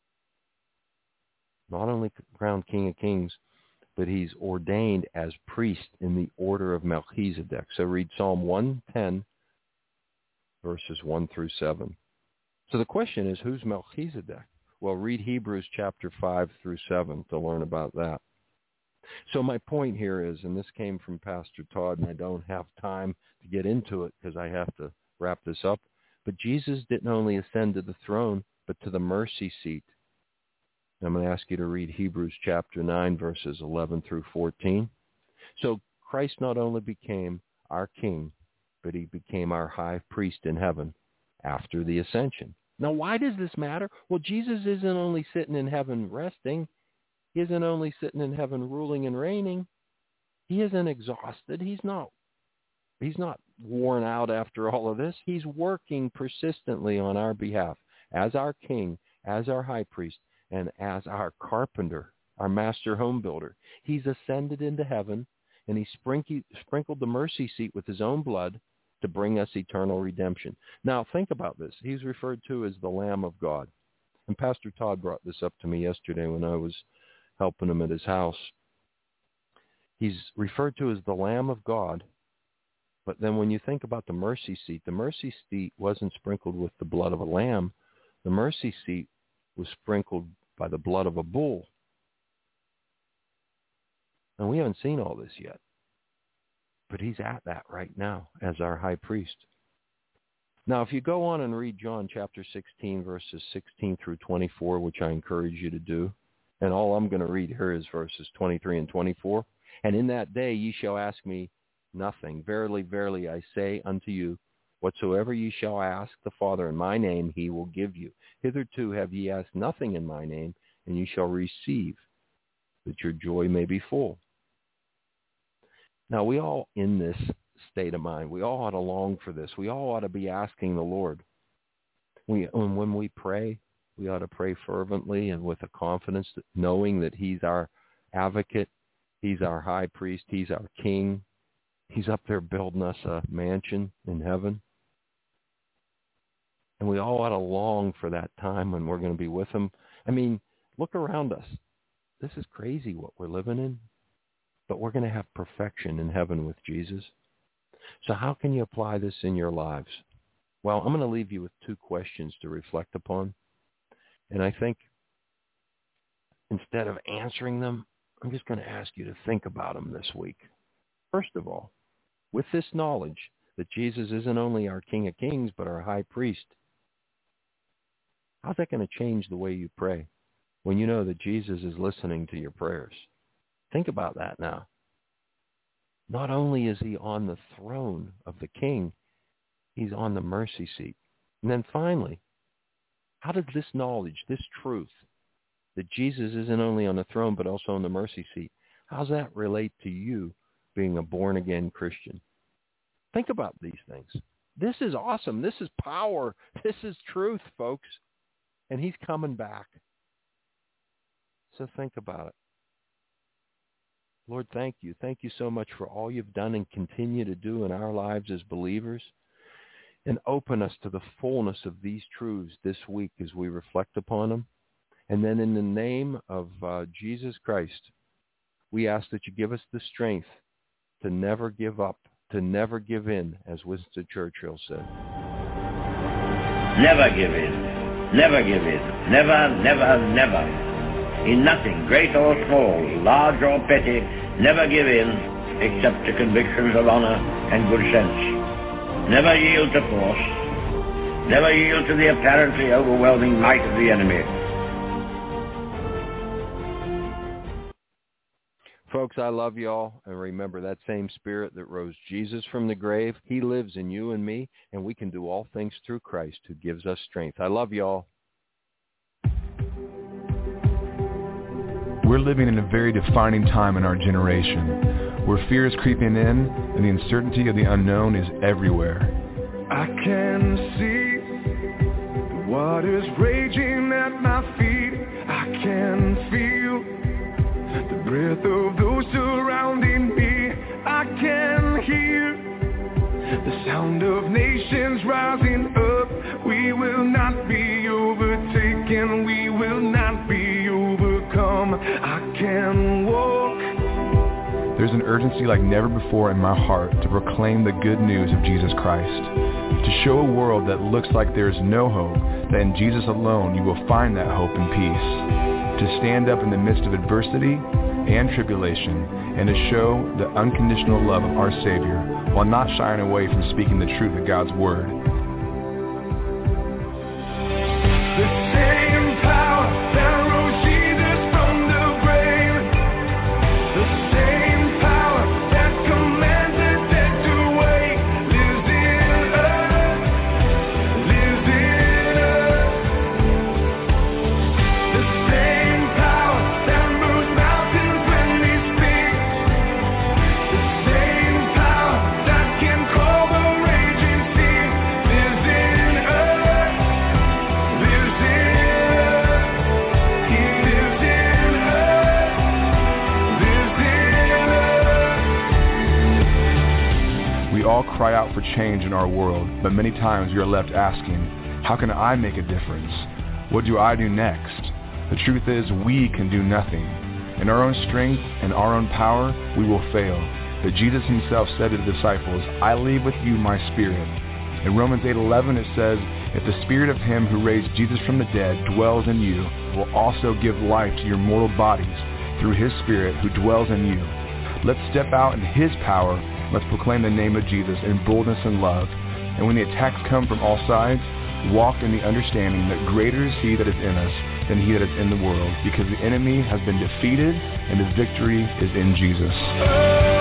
but he's ordained as priest in the order of Melchizedek. So read Psalm 110, verses 1 through 7. So the question is, who's Melchizedek? Well, read Hebrews chapter 5 through 7 to learn about that. So my point here is, and this came from Pastor Todd, and I don't have time to get into it because I have to wrap this up, but Jesus didn't only ascend to the throne, but to the mercy seat. I'm going to ask you to read Hebrews chapter 9, verses 11 through 14. So Christ not only became our king, but he became our high priest in heaven after the ascension. Now, why does this matter? Well, Jesus isn't only sitting in heaven resting. He isn't only sitting in heaven ruling and reigning. He isn't exhausted. He's not worn out after all of this. He's working persistently on our behalf as our king, as our high priest, and as our carpenter, our master home builder. He's ascended into heaven, and he sprinkled the mercy seat with his own blood to bring us eternal redemption. Now, think about this. He's referred to as the Lamb of God. And Pastor Todd brought this up to me yesterday when I was helping him at his house. He's referred to as the Lamb of God, but then when you think about the mercy seat wasn't sprinkled with the blood of a lamb. The mercy seat was sprinkled by the blood of a bull. And we haven't seen all this yet. But he's at that right now as our high priest. Now, if you go on and read John chapter 16, verses 16 through 24, which I encourage you to do, and all I'm going to read here is verses 23 and 24. And in that day ye shall ask me nothing. Verily, verily, I say unto you, whatsoever ye shall ask the Father in my name, he will give you. Hitherto have ye asked nothing in my name, and ye shall receive, that your joy may be full. Now, we all in this state of mind, we all ought to long for this. We all ought to be asking the Lord. When we pray, we ought to pray fervently and with a confidence, knowing that he's our advocate, he's our high priest, he's our king. He's up there building us a mansion in heaven. And we all ought to long for that time when we're going to be with him. I mean, look around us. This is crazy what we're living in. But we're going to have perfection in heaven with Jesus. So how can you apply this in your lives? Well, I'm going to leave you with two questions to reflect upon. And I think instead of answering them, I'm just going to ask you to think about them this week. First of all, with this knowledge that Jesus isn't only our King of Kings, but our high priest, how's that going to change the way you pray when you know that Jesus is listening to your prayers? Think about that now. Not only is he on the throne of the king, he's on the mercy seat. And then finally, how does this knowledge, this truth, that Jesus isn't only on the throne but also on the mercy seat, how does that relate to you being a born-again Christian? Think about these things. This is awesome. This is power. This is truth, folks. And he's coming back. So think about it. Lord, thank you. Thank you so much for all you've done and continue to do in our lives as believers. And open us to the fullness of these truths this week as we reflect upon them. And then in the name of Jesus Christ, we ask that you give us the strength to never give up, to never give in, as Winston Churchill said. Never give in. Never give in. Never, never, never. In nothing, great or small, large or petty, never give in, except to convictions of honor and good sense. Never yield to force. Never yield to the apparently overwhelming might of the enemy. Folks, I love y'all, and remember that same Spirit that rose Jesus from the grave, he lives in you and me, and we can do all things through Christ who gives us strength. I love y'all. We're living in a very defining time in our generation, where fear is creeping in and the uncertainty of the unknown is everywhere. I can see the waters raging at my feet. I can feel the breath of those surrounding me. I can hear the sound of nations rising up. We will not be overtaken. We will not be overcome. I can walk. There's an urgency like never before in my heart to proclaim the good news of Jesus Christ, to show a world that looks like there is no hope, that in Jesus alone you will find that hope and peace, to stand up in the midst of adversity and tribulation, and to show the unconditional love of our Savior while not shying away from speaking the truth of God's Word. Cry out for change in our world, but many times we are left asking, how can I make a difference? What do I do next? The truth is, we can do nothing. In our own strength and our own power, we will fail. But Jesus himself said to the disciples, I leave with you my spirit. In Romans 8:11 it says, if the spirit of him who raised Jesus from the dead dwells in you, will also give life to your mortal bodies through his spirit who dwells in you. Let's step out in his power. Let's proclaim the name of Jesus in boldness and love. And when the attacks come from all sides, walk in the understanding that greater is he that is in us than he that is in the world, because the enemy has been defeated and the victory is in Jesus.